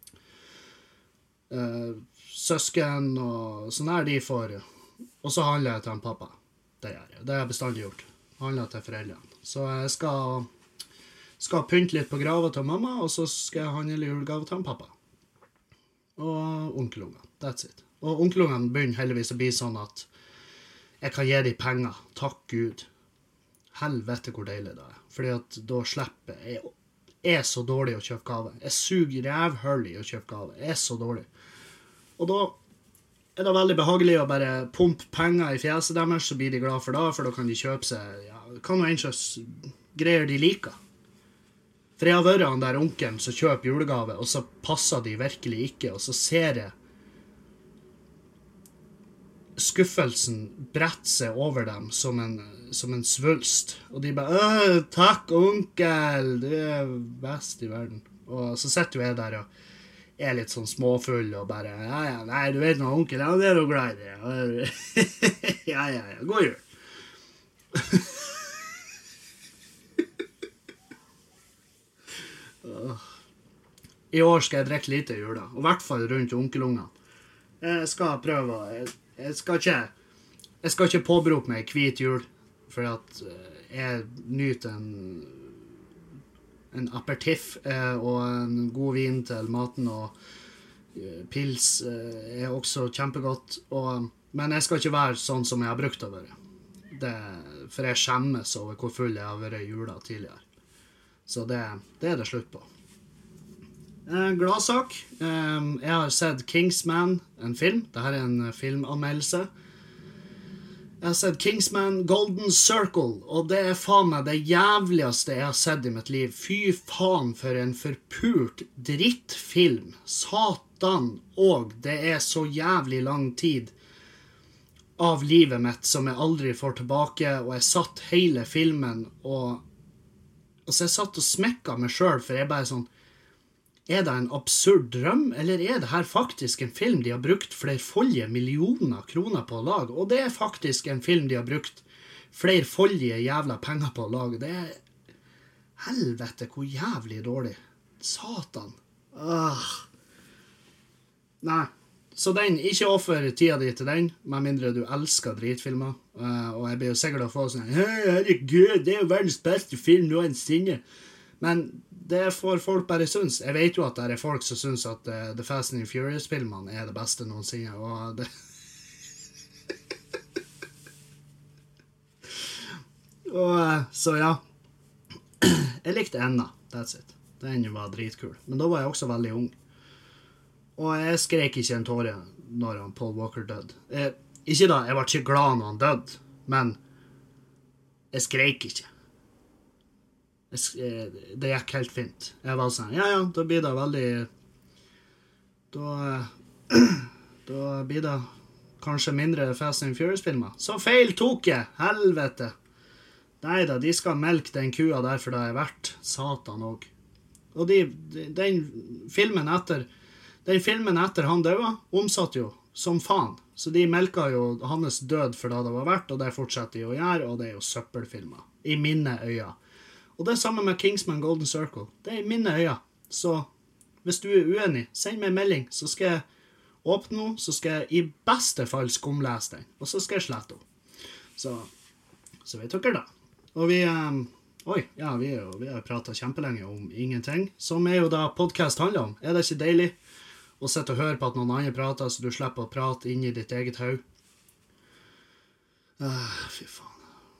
Søsken og sånn her de får. Og så handler jeg til en pappa. Det gjør jeg. Det har jeg bestandig gjort. Handler til foreldrene. Så jeg skal... skal pynte litt på grava til mamma, og så skal jeg handle julegave til pappa. Og onkelungene. That's it. Og onkelungene begynner heldigvis å bli sånn at jeg kan gi dem penger. Takk Gud. Helvete hvor deilig det er. Fordi at da slipper jeg... Jeg er så dårlig å kjøpe gave. Jeg suger rævhull i å kjøpe gave. Jeg er så dårlig. Og da er det veldig behagelig å bare pumpe penger i fjeset deres, så blir de glad for det, for da kan de kjøpe seg... Ja, kan jo egentlig greier de liker. For jeg har vært han der onkelen som kjøper julegave, og så passer de virkelig ikke, og så ser jeg skuffelsen brette seg over dem som en, som en svulst. Og de bare, «Åh, takk onkel, du er best i verden». Og så sitter jeg der og er litt sånn småfull og bare, «Ja, ja, nei, du vet noe onkel, ja, det er du glad i det». Ja, ja, ja, god jul. I år skal jeg drikke lite i jula, og i hvert fall rundt onkelungene. Jeg skal prøve å... Jeg, jeg skal ikke... Jeg skal ikke påberope meg hvit jul, for at jeg nyter en... En aperitif og en god vin til maten, og pils er også kjempegodt. Og, men jeg skal ikke være sånn som jeg har brukt å være. Det, for jeg skjemmes over hvor full jeg har vært i jula tidligere. Så det, det er det slutt på. Eh, gladsak. Eh, jeg har sett Kingsman, en film. Dette er en filmanmeldelse. Jeg har sett Kingsman Golden Circle, og det er faen meg det jævligste jeg har sett i mitt liv. Fy faen for en forpult drittfilm. Satan, og det er så jævlig lang tid av livet mitt som jeg aldri får tilbake, og jeg satt hele filmen, og, og så jeg satt og smekket meg selv, for jeg bare sånn, er det en absurd drøm, eller er det her faktisk en film de har brukt flerfoldige millioner kroner på å lage? Og det er faktisk en film de har brukt flerfoldige jævla penger på å lage. Det er... Helvete, hvor jævlig dårlig. Satan. Ah. Nei. Så den, ikke offer tida di til den, med mindre du elsker dritfilmer. Uh, og jeg blir jo sikkert å få sånn, «Hei, herregud, det er jo verdens beste film noensinne». Men det får folk bare synes. Jeg vet jo at det er folk som synes at uh, The Fast and Furious-filmene er det beste noensinne, og det... og, uh, så ja. Jeg likte Enna, that's it. Den var dritkul. Men da var jeg også veldig ung. Og jeg skrek ikke en tåre når han Paul Walker døde. Jeg, ikke da, jeg var ikke glad når han døde, men jeg skrek ikke. Det gikk helt fint. Jeg var sånn, ja, ja, da blir det veldig... Da, da blir det kanskje mindre Fast and Furious-filmer. Så feil tok jeg! Helvete! Neida, de skal melke den kua der for det er verdt. Satan også. Og de, den filmen etter... Den filmen etter han døde, omsatt jo som faen. Så de melka jo hans død for det det var verdt, og det fortsetter de å gjøre, og det er jo søppelfilmer. I mine øyne. Og det er samme med Kingsman Golden Circle. Det er i mine øyne. Så hvis du er uenig, send meg en melding, så skal jeg åpne noe, så skal jeg i beste fall skumlese den, og så skal jeg slette henne. Så, så vet dere da. Og vi, um, oi, ja, vi, er jo, vi har pratet kjempelenge om ingenting, som er jo da podcast handler om. Er det ikke deilig å sitte og høre på at noen andre prater, så du slipper å prate inn i ditt eget haug? Uh, fy faen.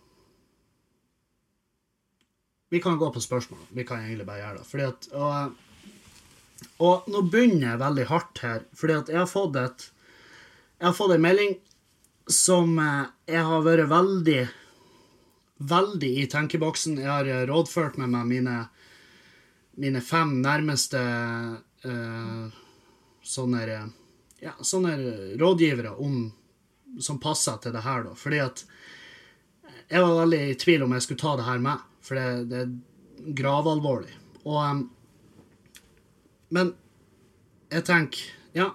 Vi kan gå på spørsmål. Vi kan egentlig bare gjøre det. Fordi at, og, og nå begynner jeg veldig hardt her, fordi at jeg har fått et, jeg har fått en melding som jeg har vært veldig, veldig i tenkeboksen. Jeg har rådført med meg mine, mine fem nærmeste uh, sånne, ja, sånne rådgivere om, som passer til det her da. Fordi at jeg var veldig i tvil om jeg skulle ta det her med. For det, det er gravalvorlig. Og, um, men jeg tenker, ja,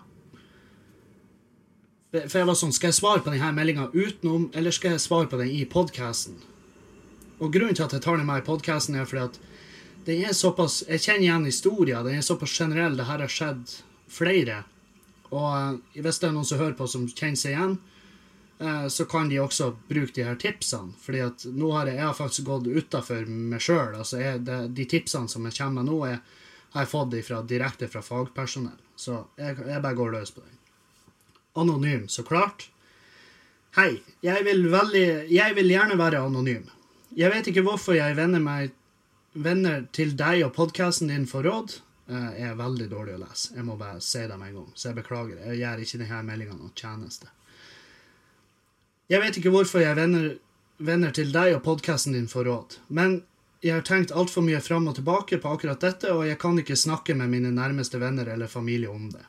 for jeg var sånn, skal jeg svare på denne meldingen utenom, eller skal jeg svare på den i podcasten? Og grunnen til at jeg tar den med i podcasten er fordi at den er såpass, jeg kjenner igjen historien, den er såpass generell, det her har skjedd flere. Og uh, hvis det er noen som hører på som kjenner seg igjen, så kan de også bruke de her tipsene, fordi at nå har jeg, jeg har faktisk gått utenfor meg selv, altså jeg, det, de tipsene som jeg kommer med nå, jeg, har jeg fått de fra, direkte fra fagpersonell, så jeg, jeg bare går løs på den. Anonym, så klart. Hei, jeg vil, veldig, jeg vil gjerne være anonym. Jeg vet ikke hvorfor jeg vender meg venner til deg og podcasten din for råd. Jeg er veldig dårlig å lese, jeg må bare si det med en gang, så jeg beklager, jeg gjør ikke denne meldingen noe tjeneste. Jeg vet ikke hvorfor jeg venner, venner til deg og podcasten din for råd, men jeg har tenkt alt for mye fram og tilbake på akkurat dette, og jeg kan ikke snakke med mine nærmeste venner eller familie om det.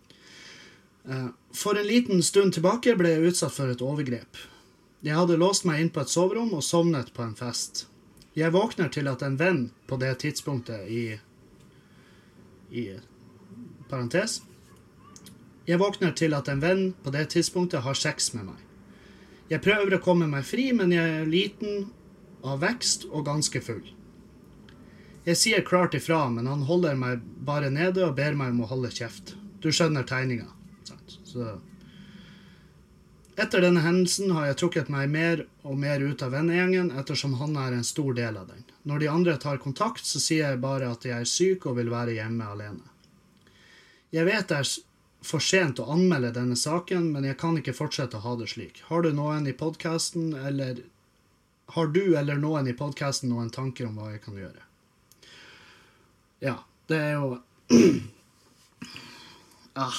For en liten stund tilbake ble jeg utsatt for et overgrep. Jeg hadde låst meg inn på et soverom og sovnet på en fest. Jeg våkner til at en venn på det tidspunktet i, i parentes, jeg våkner til at en venn på det tidspunktet har sex med meg. Jeg prøver å komme meg fri, men jeg er liten, av vekst og ganske full. Jeg sier klart ifra, men han holder meg bare nede og ber meg om å holde kjeft. Du skjønner tegningen. Så etter denne hendelsen har jeg trukket meg mer og mer ut av vennegjengen, ettersom han er en stor del av den. Når de andre tar kontakt, så sier jeg bare at jeg er syk og vil være hjemme alene. Jeg vet det er for sent å anmelde denne saken, men jeg kan ikke fortsette å ha det slik. Har du noen i podcasten, eller har du eller noen i podcasten noen tanker om hva jeg kan gjøre? Ja, det er jo ah.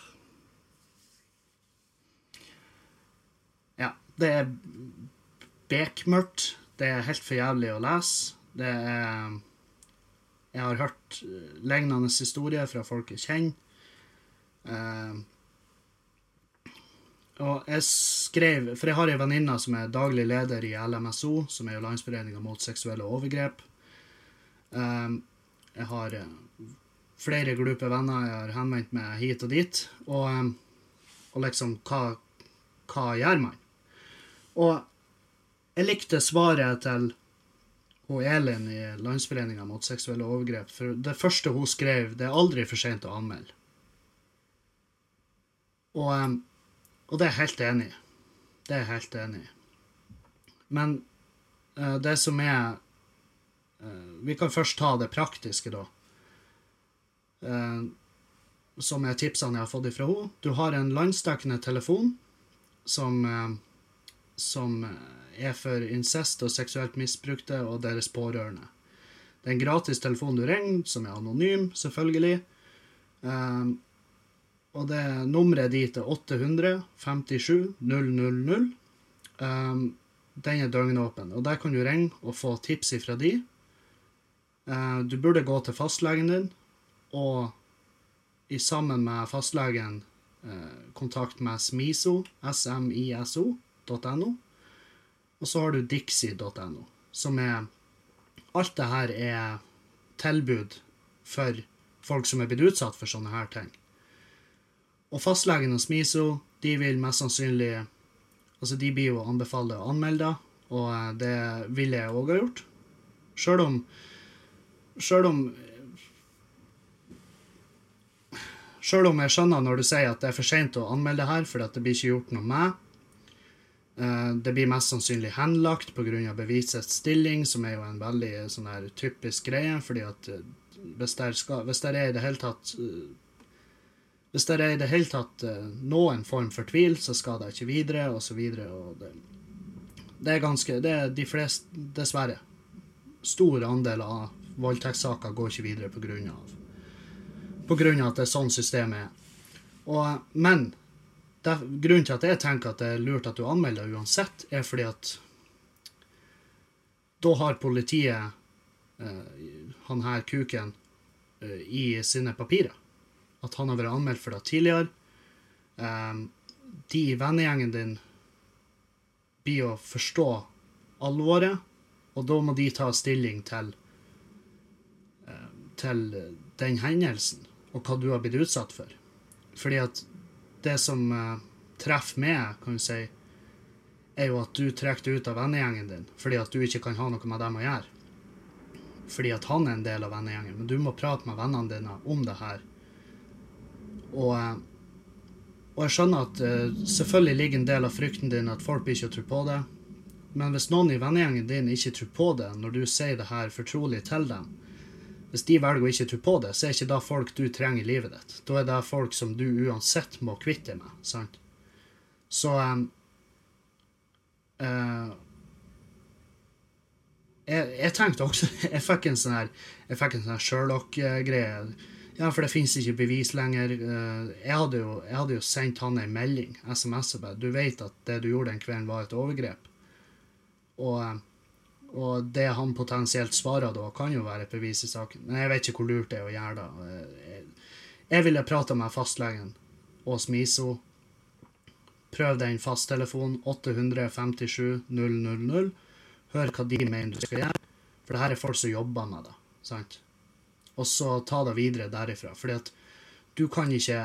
Ja, det er bekmørkt. Det er helt for jævlig å lese. Det er jeg har hørt lignende historier fra folk jeg kjenner. Uh, og jeg skrev, for jeg har en venninne som er daglig leder i L M S O, som er jo Landsforeningen mot seksuelle overgrep. Uh, jeg har uh, flere grupper venner, jeg har henvendt meg hit og dit, og, um, og liksom, hva, hva gjør man? Og jeg likte svaret til hun Elin i Landsforeningen mot seksuelle overgrep, for det første hun skrev, det er aldri for sent å anmelde. Og, og det er jeg helt enig i. Det er jeg helt enig i. Men uh, det som er... Uh, vi kan først ta det praktiske da. Uh, som er tipsene jeg har fått ifra henne. Du har en landsdekkende telefon som, uh, som er for incest og seksuelt misbrukte og deres pårørende. Det er en gratis telefon du ringer, som er anonym, selvfølgelig. Uh, Og det nummeret dit er åtte hundre femtisju null null null. Um, den er døgnåpen, og der kan du ringe og få tips ifra de. Uh, du burde gå til fastlegen din, og i sammen med fastlegen uh, kontakt med smiso, s m i s o dot n o. Og så har du dixie dot n o, som er, alt det her er tilbud for folk som er blitt utsatt for sånne her ting. Og fastlegen og smiso, de vil mest sannsynlig, altså de blir jo anbefalt å anmelde, og det vil jeg også ha gjort. Selv om, selv om selv om jeg skjønner når du sier at det er for sent å anmelde det her, fordi at det blir ikke gjort noe med. Eh, det blir mest sannsynlig henlagt på grunn av bevisets stilling, som er jo en veldig sånn her typisk greie, fordi at eh, hvis det skal, hvis det er i det hele tatt eh, hvis det er i det hele tatt eh, noen form for tvil, så skal det ikke videre, og så videre, og det, det er ganske, det er de fleste, dessverre, stor andel av voldtektssaker går ikke videre på grunn av på grunn av at det er sånn systemet er. Og, men det, grunnen til at jeg tenker at det er lurt at du anmelder uansett, er fordi at da har politiet eh, han her kuken eh, i sine papirer. At han har vært anmeldt for det tidligere. Eh, de i vennegjengen din blir å forstå alvoret, og da må de ta stilling til, eh, til den hendelsen, og hva du har blitt utsatt for. Fordi at det som uh, treffer meg, kan du si, er jo at du trekker det ut av vennegjengen din, fordi at du ikke kan ha noe med dem å gjøre. Fordi at han er en del av vennegjengen, men du må prate med vennene dine om det her. Og, uh, og jeg skjønner at uh, selvfølgelig ligger en del av frykten din at folk ikke tror på det, men hvis noen i vennegjengen din ikke tror på det, når du sier det her fortrolig til dem, hvis de velger å ikke tro på det, så er ikke det folk du trenger i livet ditt. Da er det folk som du uansett må kvitte med, sant? Så um, uh, jeg, jeg tenkte også, jeg fikk en sånn her, jeg fikk en sånn her Sherlock-greie. Ja, for det finnes ikke bevis lenger. Uh, jeg, hadde jo, jeg hadde jo sendt han en melding, sms, bare, du vet at det du gjorde den kvelden var et overgrep. Og... Uh, Og det han potensielt svarer da, kan jo være et bevis i saken. Men jeg vet ikke hvor lurt det er å gjøre da. Jeg, jeg ville prate med fastlegen og Smiso. Prøv den fasttelefonen åtte fem sju null null null. Hør hva de mener du skal gjøre. For det her er folk som jobber med det. Sant? Og så ta det videre derifra. Fordi at du kan ikke...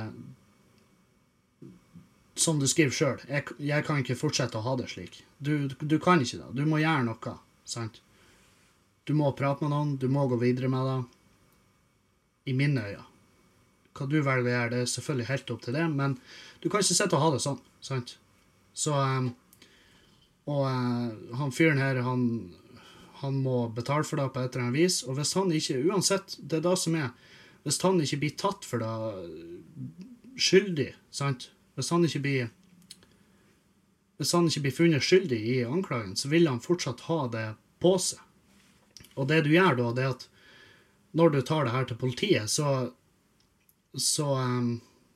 Som du skriver selv, jeg, jeg kan ikke fortsette å ha det slik. Du, du kan ikke det. Du må gjøre noe. Sant? Du må prate med noen, du må gå videre med det. I mine øyne. Hva du velger å gjøre, det er selvfølgelig helt opp til det, men du kan ikke sitte og ha det sånn, sant? Så, um, og uh, han fyren her, han, han må betale for det på et eller annet vis, og hvis han ikke, uansett, det er det som er, hvis han ikke blir tatt for det skyldig, sant? Hvis han ikke blir Hvis han ikke blir funnet skyldig i anklagen, så vil han fortsatt ha det på seg. Og det du gjør da, det er at når du tar det her til politiet, så, så, um,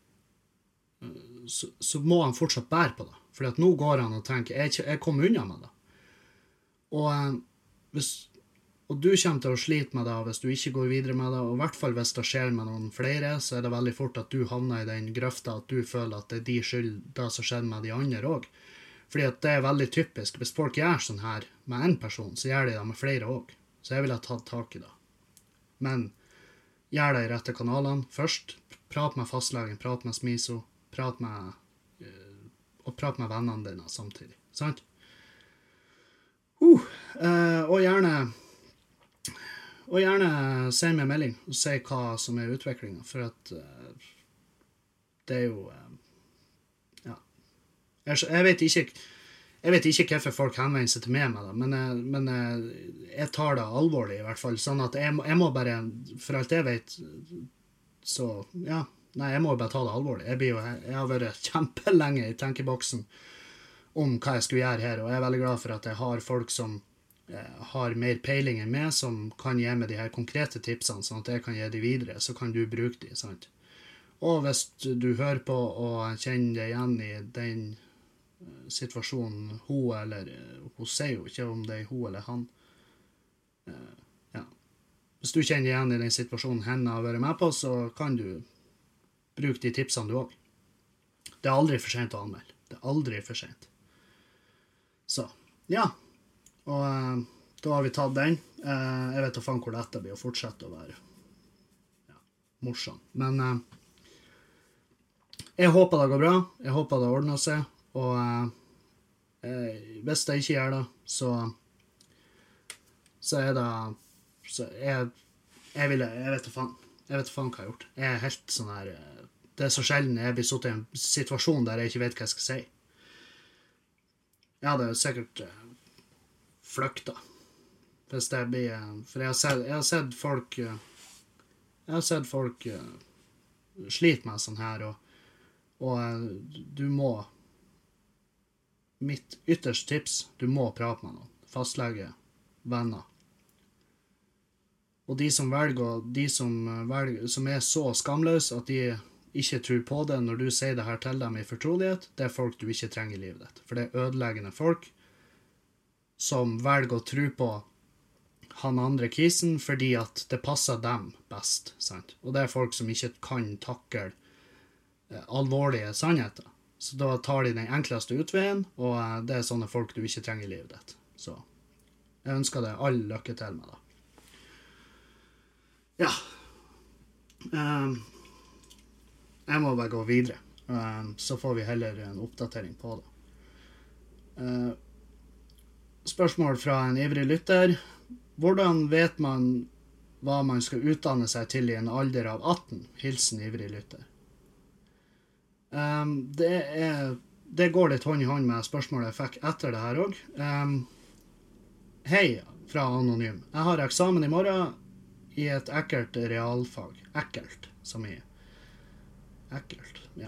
så, så må han fortsatt bære på det. For at nå går han og tenker, jeg, jeg kom unna med det. Og, um, hvis, og du kommer til å slite med det hvis du ikke går videre med det, og i hvert fall hvis det skjer med noen flere, så er det veldig fort at du havner i den grøfta, at du føler at det er de skyld, det som skjedde med de andre også. Fordi at det er veldig typisk. Hvis folk gjør sånn her med en person, så gjør de det med flere også. Så jeg vil ha tatt tak i det. Men gjør det i rette kanalene først. Prat med fastlegen, prat med Smiso, prat med, og prat med vennene dine samtidig. Sant? Uh, uh, og gjerne og gjerne si meg melding og si hva som er utviklingen. For at uh, det er jo... Uh, Jeg vet ikke, jeg vet ikke hvorfor folk henvender seg til meg med det, men, men jeg tar det alvorlig i hvert fall, sånn at jeg, jeg må bare, for alt jeg vet, så, ja, nei, jeg må bare ta det alvorlig. Jeg, blir jo, jeg har vært kjempelenge i tenkeboksen om hva jeg skulle gjøre her, og jeg er veldig glad for at jeg har folk som eh, har mer peiling enn meg, som kan gi meg de her konkrete tipsene, sånn at jeg kan gi de videre, så kan du bruke de, sant? Og hvis du hører på og kjenner deg igjen i den situasjonen hun eller hun sier jo ikke om det er hun eller han ja. Hvis du kjenner igjen i den situasjonen henne har vært med på, så kan du bruke de tipsene du også. Det er aldri for sent å anmelde. Det er aldri for sent. Så, ja. Og uh, da har vi tatt den. Uh, jeg vet ikke hvor dette blir å fortsette å være ja, morsom. Men uh, jeg håper det går bra. Jeg håper det ordner seg. Og uh, eh, hvis det ikke gjør det, så, så er det så jeg, jeg, vil, jeg vet ikke faen. Jeg vet ikke faen hva jeg har gjort. Jeg er helt sånn her uh, det er så sjelden jeg blir satt i en situasjon der jeg ikke vet hva jeg skal si. Jeg hadde sikkert uh, flykta. Hvis det blir... Uh, for jeg har sett, jeg har sett folk... Uh, jeg har sett folk uh, slite med sånn her, og, og uh, du må... Mitt ytterste tips, du må prate med noen. Fastlege, venner. Og de som velger, de som, velger, som er så skamløse at de ikke tror på det når du sier det her til dem i fortrolighet, det er folk du ikke trenger i livet ditt. For det er ødeleggende folk som velger å tro på han andre kisen fordi at det passer dem best. Sant? Og det er folk som ikke kan takle eh, alvorlige sannheter. Så da tar de den enkleste utveien, og eh, det er sånne folk du ikke trenger i livet ditt. Så jeg ønsker deg all lykke til med det. Ja. Um, jeg må bare gå videre. Um, så får vi heller en oppdatering på det. Uh, spørsmål fra en ivrig lytter. Hvordan vet man hva man skal utdanne seg til i en alder av atten? Hilsen ivrig lytter. Um, det, er, det går litt hånd i hånd med spørsmålet jeg fikk etter det her også. Um, hei, fra Anonym. Jeg har eksamen i morgen i et ekkelt realfag. Ekkelt, som i ekkelt, ja.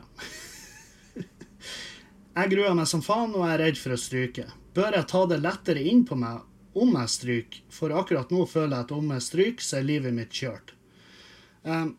Jeg gruer meg som faen, og er redd for å stryke. Bør jeg ta det lettere inn på meg om jeg stryker? For akkurat nå føler jeg at om jeg stryker, så er livet mitt kjørt. Um,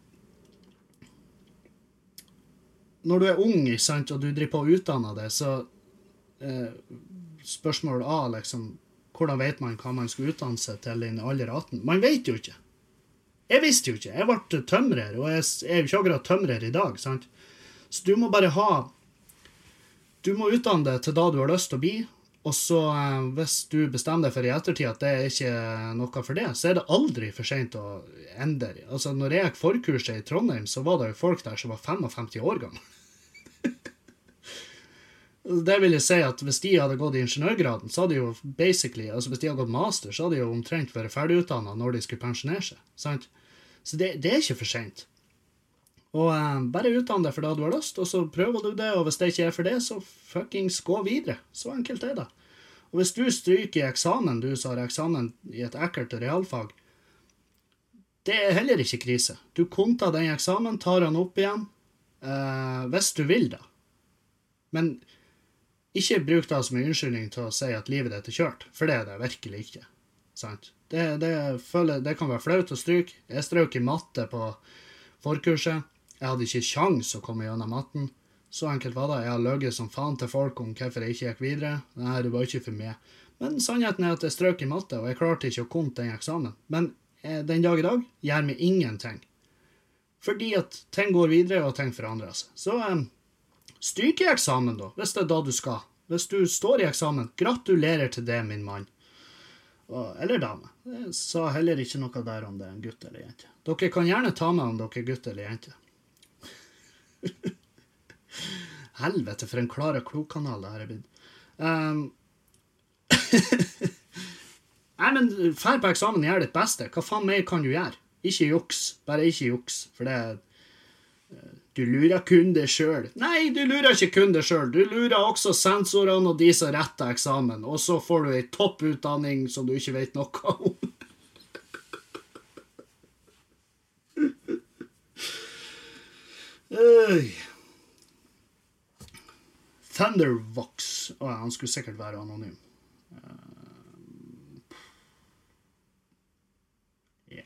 når du er ung, sant, og du driver på å utdanne deg, så uh, spørsmål A, liksom, hvordan vet man hva man skal utdanne seg til i en alder atten? Man vet jo ikke. Jeg visste jo ikke. Jeg ble tømrer, og jeg er jo ikke akkurat tømrer i dag, sant? Så du må bare ha... Du må utdanne deg til da du har lyst til å bli, og så eh, hvis du bestemmer deg for i ettertid at det er ikke noe for det, så er det aldri for sent å endre. Altså, når jeg gikk forkurset i Trondheim, så var det jo folk der som var femtifem år gamle. Det vil jeg si at hvis de hadde gått i ingeniørgraden, så hadde de jo basically, altså hvis de hadde gått master, så hadde de jo omtrent vært ferdigutdannet når de skulle pensjonere seg, sant? Så det, det er ikke for sent. Og eh, bare utdanne deg for da du har lyst, og så prøver du det, og hvis det ikke er for det, så fuckings gå videre. Så enkelt er det. Og hvis du stryker i eksamen, du som har eksamen i et ekkelt realfag, det er heller ikke krise. Du konter den eksamen, tar den opp igjen, eh, hvis du vil da. Men ikke bruk det som en unnskyldning til å si at livet ditt er kjørt, for det er det virkelig ikke. Sant? Det, det, føler, det kan være flaut å stryke. Jeg strøk i matte på forkurset. Jeg hadde ikke sjans å komme gjennom matten. Så enkelt var det. Jeg har løgget som faen til folk om hvorfor jeg ikke gikk videre. Nei, det var ikke for meg. Men sannheten er at jeg strøk i matte, og jeg klarte ikke å konte den eksamen. Men eh, den dag i dag gjør meg ingenting. Fordi at ting går videre, og ting forandrer seg. Så eh, stryk i eksamen da, hvis det er da du skal. Hvis du står i eksamen, gratulerer til det, min mann. Eller dame. Jeg sa heller ikke noe der om det er en gutt eller jente. Dere kan gjerne ta med om dere er gutt eller jente. Helvete, for en klar og klok kanal det her er blitt. Um, Nei, men fær på eksamen, gjør ditt beste. Hva faen mer kan du gjøre? Ikke juks. Bare ikke juks. For det er... Du lurer kun deg selv. Nei, du lurer ikke kun deg selv. Du lurer også sensorene og de som retter eksamen. Og så får du en topputdanning som du ikke vet noe om. Thundervox. Åh, han skulle sikkert være anonym. Uh, ja.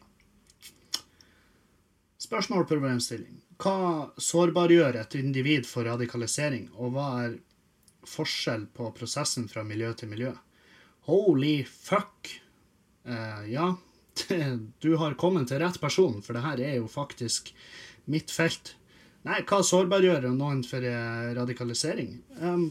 Spørsmål på problemstilling. Hva sårbargjør et individ for radikalisering, og hva er forskjell på prosessen fra miljø til miljø? Holy fuck! Uh, ja, du har kommet til rett person, for det her er jo faktisk mitt felt. Nei, hva sårbargjør noen for uh, radikalisering? Um,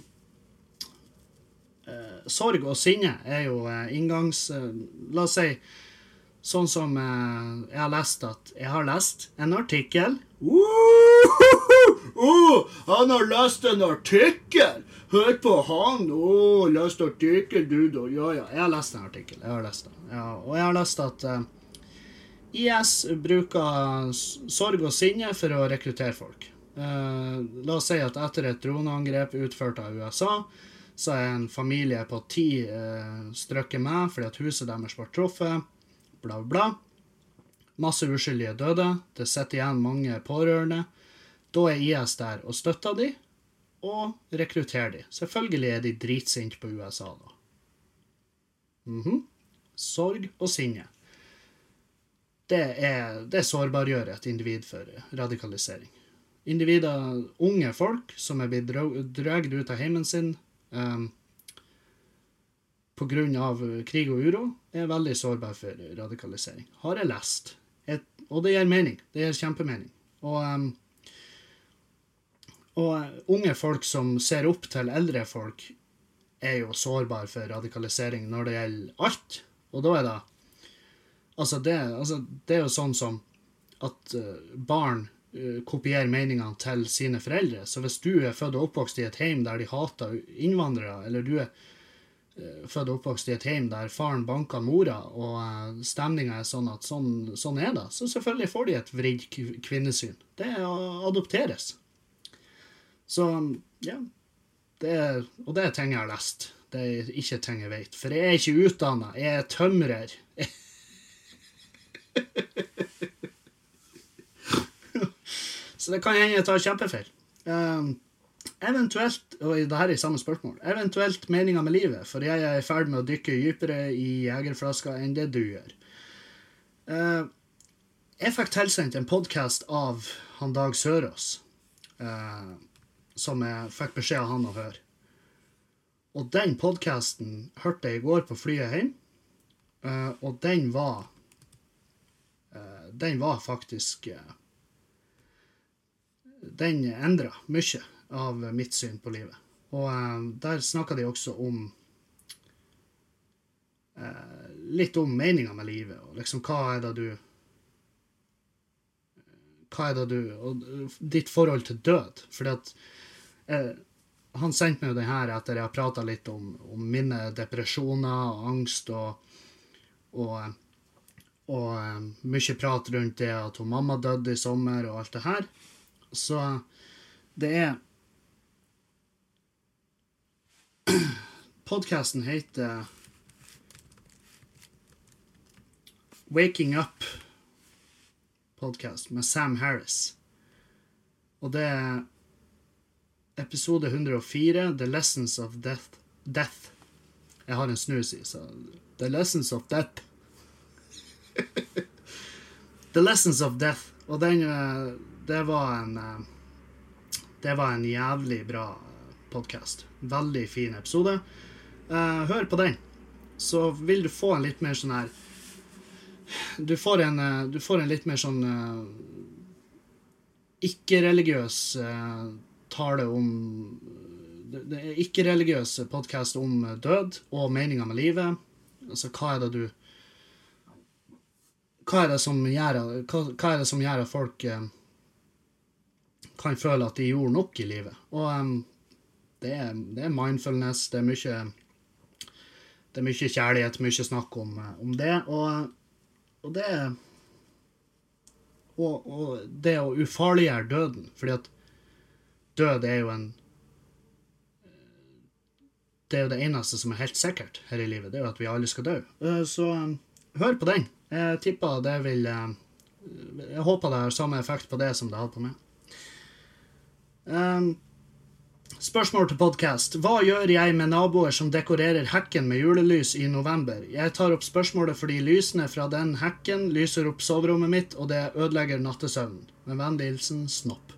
uh, sorg og sinne er jo uh, inngangs... Uh, la oss si, sånn som uh, jeg har lest at jeg har lest en artikkel. Uh, uh, han har lest en artikkel. Hør på han. Åh, oh, lest artikkel, du da. Ja, ja, jeg har lest en artikkel. Jeg har lest den. Ja, og jeg har lest at uh, I S bruker sorg og sinne for å rekruttere folk. Uh, la oss si at etter et droneangrep utført av U S A, så er en familie på ti uh, strøkket med fordi at huset deres ble truffet, bla bla. Masse uskyldige døde, det sitter igjen mange pårørende. Da er I S der og støtter de, og rekrutterer de. Selvfølgelig er de dritsint på U S A da. Mhm. Sorg og sinne. Det er, det sårbargjør et individ for radikalisering. Individer, unge folk som er blitt draget ut av heimen sin um, på grunn av krig og uro, er veldig sårbar for radikalisering. Har jeg lest. Et, og det gir mening. Det gir kjempemening. Og, um, og unge folk som ser opp til eldre folk er jo sårbar for radikalisering når det gjelder alt. Og da er det Altså det, altså, det er jo sånn som at uh, barn uh, kopierer meningene til sine foreldre. Så hvis du er født og oppvokst i et heim der de hater innvandrere, eller du er uh, født og oppvokst i et heim der faren banker mora, og uh, stemningen er sånn at sånn, sånn er det, så selvfølgelig får de et vridd kvinnesyn. Det adopteres. Så, ja, det er, og det er ting jeg har lest. Det er ikke ting jeg vet. For jeg er ikke utdannet, jeg er tømrer. Så det kan hende jeg tar kjempefeil. Um, eventuelt, og det her er samme spørsmål, eventuelt meninger med livet, for jeg er i ferd med å dykke dypere i jegerflasker enn det du gjør. Uh, jeg fikk tilsendt en podcast av han Dag Sørås, uh, som jeg fikk beskjed av han å høre. Og den podcasten hørte jeg i går på flyet hjem, uh, og den var uh, den var faktisk uh, den endret mye av mitt syn på livet. Og uh, der snakket de også om uh, litt om meningen med livet, og liksom hva er det du hva er det du og ditt forhold til død, fordi at uh, han sendte meg jo den her etter jeg har pratet litt om, om mine depresjoner og angst og, og, og um, mye prat rundt det at hun mamma døde i sommer og alt det her. Så det er podcasten heter Waking Up podcast med Sam Harris. Og det er episode hundre og fire, The Lessons of Death. Death. Jeg har en snus i, så The Lessons of Death. The Lessons of Death. Og den, det var en det var en jævlig bra podcast. Veldig fin episode. Uh, hør på den. Så vil du få en litt mer sånn her du får en, du får en litt mer sånn uh, ikke-religiøs uh, tale om det, det er ikke-religiøs podcast om død og meningen med livet. Altså, hva er det du hva er det som gjør hva, hva er det som gjør at folk uh, kan føle at de gjorde nok i livet. Og um, det, er, det er mindfulness, det er mye det er mye kjærlighet, mye snakk om, om det, og, og det og, og det å ufarliggjøre døden, fordi at død er jo en det er jo det eneste som er helt sikkert her i livet, det er jo at vi alle skal dø. Så um, hør på den. Jeg tipper det vil uh, jeg håper det har samme effekt på det som det hadde på meg. Um, spørsmål til podcast. Hva gjør jeg med naboer som dekorerer hekken med julelys i november? Jeg tar opp spørsmålet fordi lysene fra den hekken lyser opp soverommet mitt, og det ødelegger nattesøvnen. Med vennlig hilsen Snopp.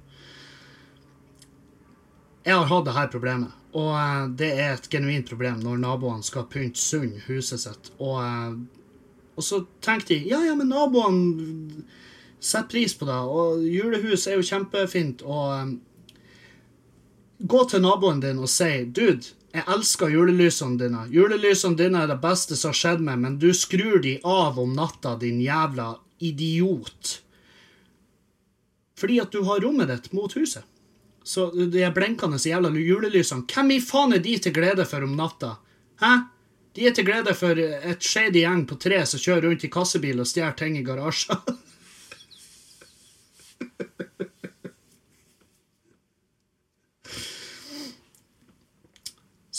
Jeg har hatt det her problemet, og uh, det er et genuint problem når naboene skal pynte sund huset sitt, og, uh, og så tenker de, ja, ja, men naboene setter pris på det, og julehus er jo kjempefint, og um, gå til naboen din og si, dude, jeg elsker julelysene dine. Julelysene dine er det beste som har skjedd meg, men du skrur de av om natta, din jævla idiot. Fordi at du har rommet ditt mot huset. Så de er blenkende jævla julelysene. Hvem i faen er de til glede for om natta? Hæ? De er til glede for et shady gjeng på tre som kjører rundt i kassebil og stjeler ting i garasjen.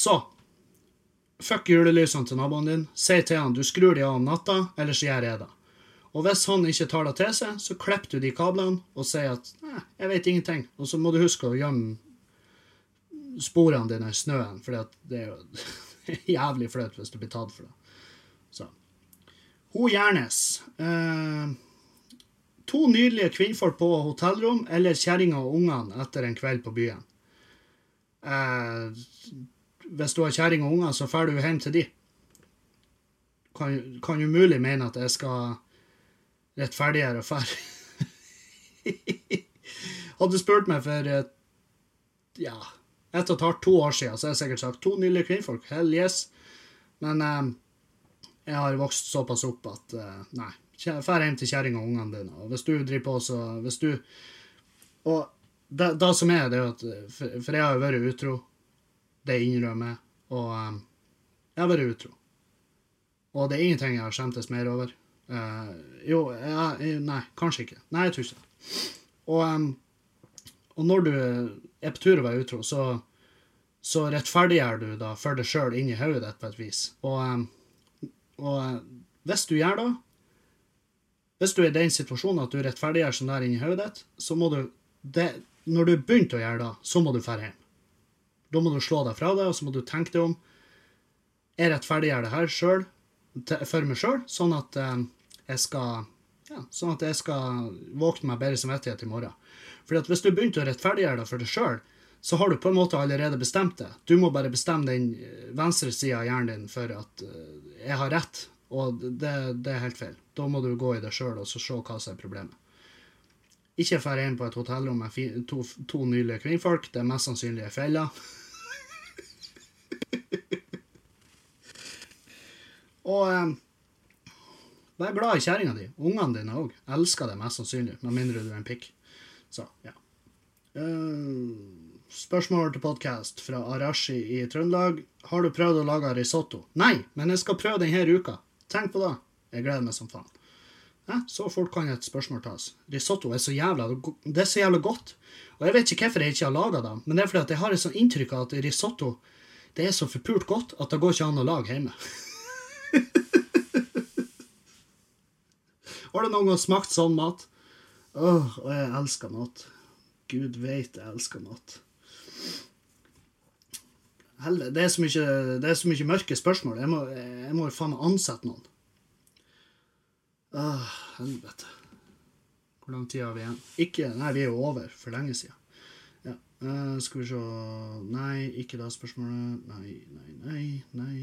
Så, fuck julelysene til naboen din. Si til han, du skrur de av om natta, ellers gjør jeg det. Og hvis han ikke tar det til seg, så klipper du de kablene og sier at, nei, jeg vet ingenting. Og så må du huske å gjemme sporene dine i snøen, for det er jo jævlig fløt hvis du blir tatt for det. Så. Ho Gjernes. Eh, to nydelige kvinnfolk på hotellrom, eller kjerringa og ungene etter en kveld på byen. Eh, hvis du har kjerring og unger, så fer du hjem til de. Kan, kan jo mulig mene at jeg skal rettferdigere og fer. Hadde du spurt meg for ja, ett og et halvt, to år siden, så har jeg sikkert sagt to nydelige kvinnfolk. Hell yes. Men eh, jeg har vokst såpass opp at eh, nei, fer hjem til kjerring og ungene dine. Og hvis du driver på, så hvis du og det, det som er, det er at for, for jeg har jo vært utro. Det innrømmer jeg, og um, jeg har vært utro. Og det er ingenting jeg har skjemtes mer over. Uh, jo, jeg, nei, kanskje ikke. Nei, jeg tror ikke det. Og, um, og når du er på tur å være utro, så, så rettferdiggjør du da for deg selv inn i hodet ditt på et vis. Og, um, og hvis du gjør det, hvis du er i den situasjonen at du rettferdiggjør sånn der inn i hodet ditt, så må du, det, når du begynner å gjøre det, så må du fære hjem. Da må du slå deg fra det, og så må du tenke deg om, jeg rettferdiggjør det her selv, for meg selv, sånn at eh, jeg skal, ja, sånn at jeg skal våkne meg bedre samvittighet i morgen. Fordi at hvis du begynner å rettferdiggjøre det for deg selv, så har du på en måte allerede bestemt det. Du må bare bestemme den venstre siden av hjernen din for at uh, jeg har rett, og det, det er helt feil. Da må du gå i det selv og så se hva som er problemet. Ikke fære inn på et hotellrom med to, to nylige kvinnfolk, det er mest sannsynlig fella. Og um, vær glad i kjæringa di. Ungene dine også. Elsker det mest sannsynlig, med mindre du er en pikk. Så, ja. Uh, spørsmål til podcast fra Arashi i Trøndelag. Har du prøvd å lage risotto? Nei, men jeg skal prøve denne uka. Tenk på det. Jeg gleder meg som faen. Ja, så fort kan et spørsmål tas. Risotto er så jævla, det er så jævla godt. Og jeg vet ikke hvorfor jeg ikke har laget det, men det er fordi at jeg har et sånt inntrykk av at risotto, det er så forpult godt at det går ikke an å lage hjemme. Har du noen gang smakt sånn mat? Åh, og jeg elsker mat. Gud vet jeg elsker mat. Helvete, det er så mye, det er så mye mørke spørsmål. Jeg må, jeg må faen meg ansette noen. Åh, helvete. Hvor lang tid har vi igjen? Ikke, nei, vi er jo over for lenge siden. Ja, uh, skal vi se. Nei, ikke da spørsmålet. Nei, nei, nei, nei.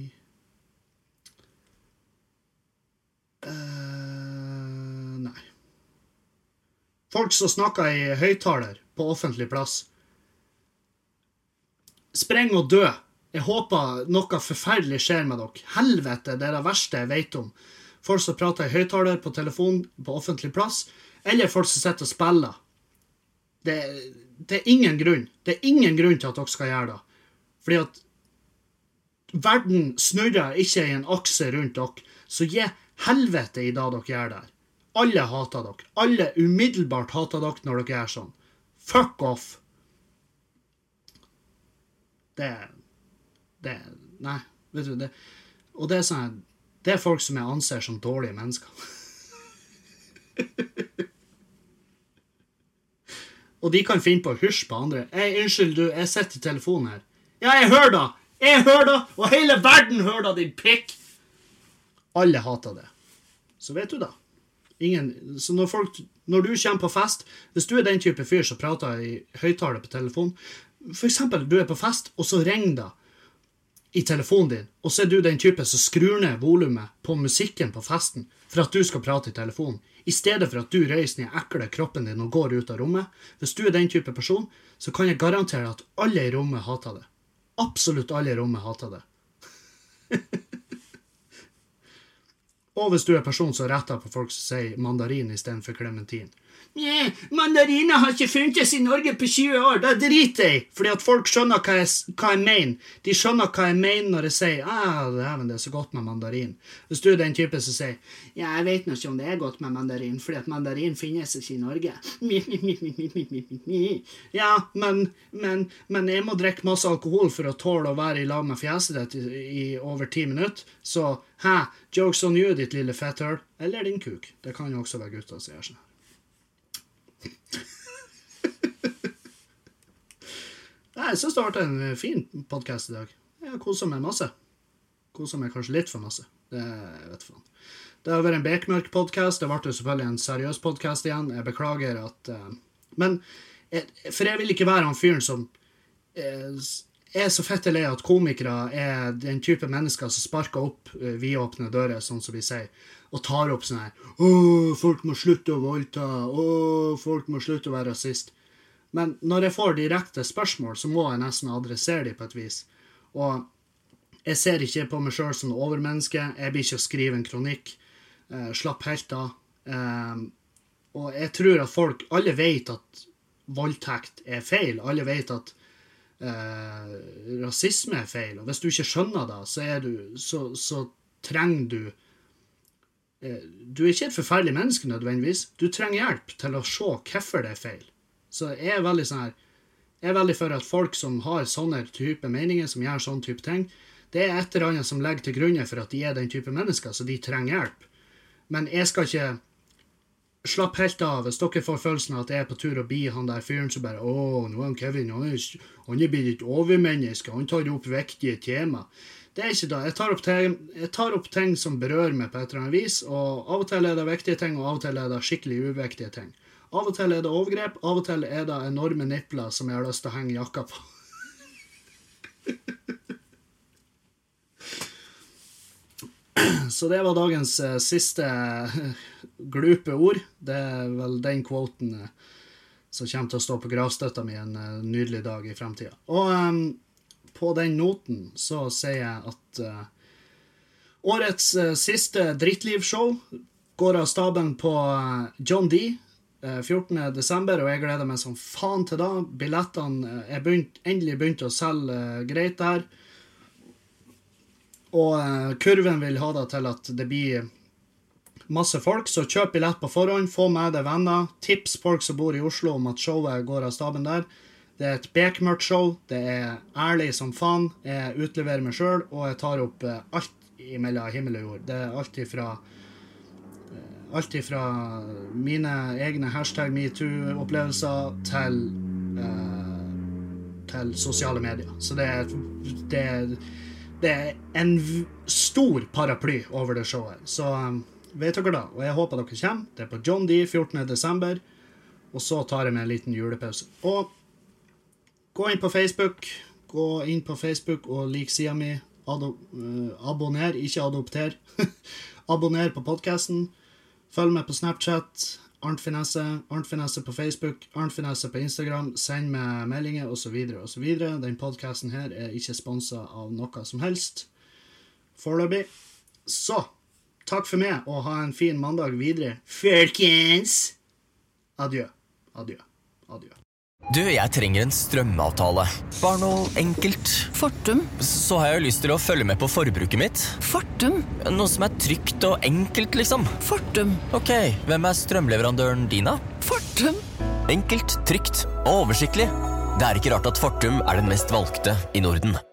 Uh, nei. Folk som snakker i høyttaler på offentlig plass. Spreng og dø. Jeg håper noe forferdelig skjer med dere. Helvete, det er det verste jeg vet om. Folk som prater i høyttaler på telefon på offentlig plass, eller folk som sitter og spiller. Det, det er ingen grunn. Det er ingen grunn til at dere skal gjøre det. Fordi at verden snurrer ikke i en akse rundt dere, så gi helvete i det dere gjør der. Alle hater dere. Alle umiddelbart hater dere når dere gjør sånn. Fuck off. Det, det, nei, vet du, det, og det er sånn, det er folk som jeg anser som dårlige mennesker. Og de kan finne på å hysje på andre. Ei, unnskyld du, jeg sitter i telefonen her. Ja, jeg hører da! Jeg hører da! Og hele verden hører da, din pikk! Alle hater det. Så vet du da. Ingen, så når folk, når du kommer på fest, hvis du er den type fyr som prater i høyttaler på telefon, for eksempel, du er på fest, og så ringer det i telefonen din, og så er du den type som skrur ned volumet på musikken på festen, for at du skal prate i telefonen, i stedet for at du røyser ned ekle kroppen din og går ut av rommet. Hvis du er den type person, så kan jeg garantere at alle i rommet hater det. Absolutt alle i rommet hater det. Og hvis du er person som retter på folk som sier mandarin i stedet for clementin. Nei, mandariner har ikke funtes i Norge på tjue år, da driter jeg, fordi at folk skjønner hva jeg, hva jeg mener. De skjønner hva jeg mener når jeg sier, ah, det er så godt med mandarin. Hvis du er den type som sier, ja, jeg vet ikke om det er godt med mandarin, fordi at mandarin finnes ikke i Norge. Ja, men, men, men jeg må drikke masse alkohol for å tåle å være i lag med fjeset ditt i, i over ti minutter, så, hæ, jokes on you, ditt lille fetthøl, eller din kuk. Det kan jo også være gutter som gjør sånn. Jeg synes det har vært en fin podcast i dag. Jeg har koset meg masse. Koset meg kanskje litt for masse. Det vet faen. Det har vært en bekmørk podcast. Det ble jo selvfølgelig en seriøs podcast igjen. Jeg beklager at... Uh, men, jeg, for jeg vil ikke være han fyren som uh, er så fett lei at komikere er den type mennesker som sparker opp uh, vidåpne dører, sånn som vi sier, og tar opp sånn her, åh, folk må slutte å voldta, åh, folk må slutte å være rasist. Men når jeg får direkte spørsmål, så må jeg nesten adressere dem på et vis. Og jeg ser ikke på meg selv som overmenneske, jeg blir ikke å skrive en kronikk, eh, slapp helt av. Eh, og jeg tror at folk, alle vet at voldtekt er feil, alle vet at eh, rasisme er feil, og hvis du ikke skjønner det, så, er du, så, så trenger du, eh, du er ikke et forferdelig menneske nødvendigvis, du trenger hjelp til å se hvorfor det er feil. Så jeg er veldig sånn her, jeg er veldig for at folk som har sånne type meninger, som gjør sånne type ting, det er et eller annet som legger til grunn for at de er den type mennesker, så de trenger hjelp. Men jeg skal ikke slappe helt av hvis dere får følelsen av at jeg er på tur å bli han der fyren som bare, åh, nå er han Kevin, han er, han er blitt et overmenneske, han tar opp viktige tema. Det er ikke da, jeg tar, opp ting, jeg tar opp ting som berører meg på et eller annet vis, og av og til er det viktige ting, og av og til er det skikkelig uviktige ting. Av og til er det overgrep, av og til er det enorme nippler som jeg har lyst til å henge jakka på. Så det var dagens uh, siste uh, glupe ord. Det er vel den quoten uh, som kommer til å stå på gravstøtta mi en uh, nydelig dag i fremtiden. Og um, på den noten så sier jeg at uh, årets uh, siste drittlivshow går av staben på uh, John D. fjortende desember, og jeg gleder meg som faen til da. Billettene er begynt, endelig begynt å selge uh, greit der. Og uh, kurven vil ha det til at det blir masse folk, så kjøp billett på forhånd, få med deg venner, tips folk som bor i Oslo om at showet går av staben der. Det er et bekmørkt show, det er ærlig som faen, jeg utleverer meg selv, og jeg tar opp uh, alt imellom himmel og jord. Det er alt ifra Alt ifra mine egne hashtag MeToo-opplevelser til, uh, til sosiale medier. Så det er, det, det er en stor paraply over det showet. Så um, vet dere da, og jeg håper dere kommer. Det er på John D. fjortende desember, og så tar jeg med en liten julepause. Og gå inn på Facebook, gå inn på Facebook og lik siden min. Ado, uh, abonner, ikke adopter. Abonner på podcasten. Følg meg på Snapchat, Arnt Finesse, Arnt Finesse på Facebook, Arnt Finesse på Instagram, send meg meldinger, og så videre, og så videre. Den podcasten her er ikke sponset av noe som helst. Foreløpig. Så, takk for meg, og ha en fin mandag videre. Folkens! Adjø, adjø, adjø. Du, jeg trenger en strømavtale. Bare noe enkelt. Fortum. Så har jeg jo lyst til å følge med på forbruket mitt. Fortum. Noe som er trygt og enkelt, liksom. Fortum. Ok, hvem er strømleverandøren din da? Fortum. Enkelt, trygt og oversiktlig. Det er ikke rart at Fortum er den mest valgte i Norden.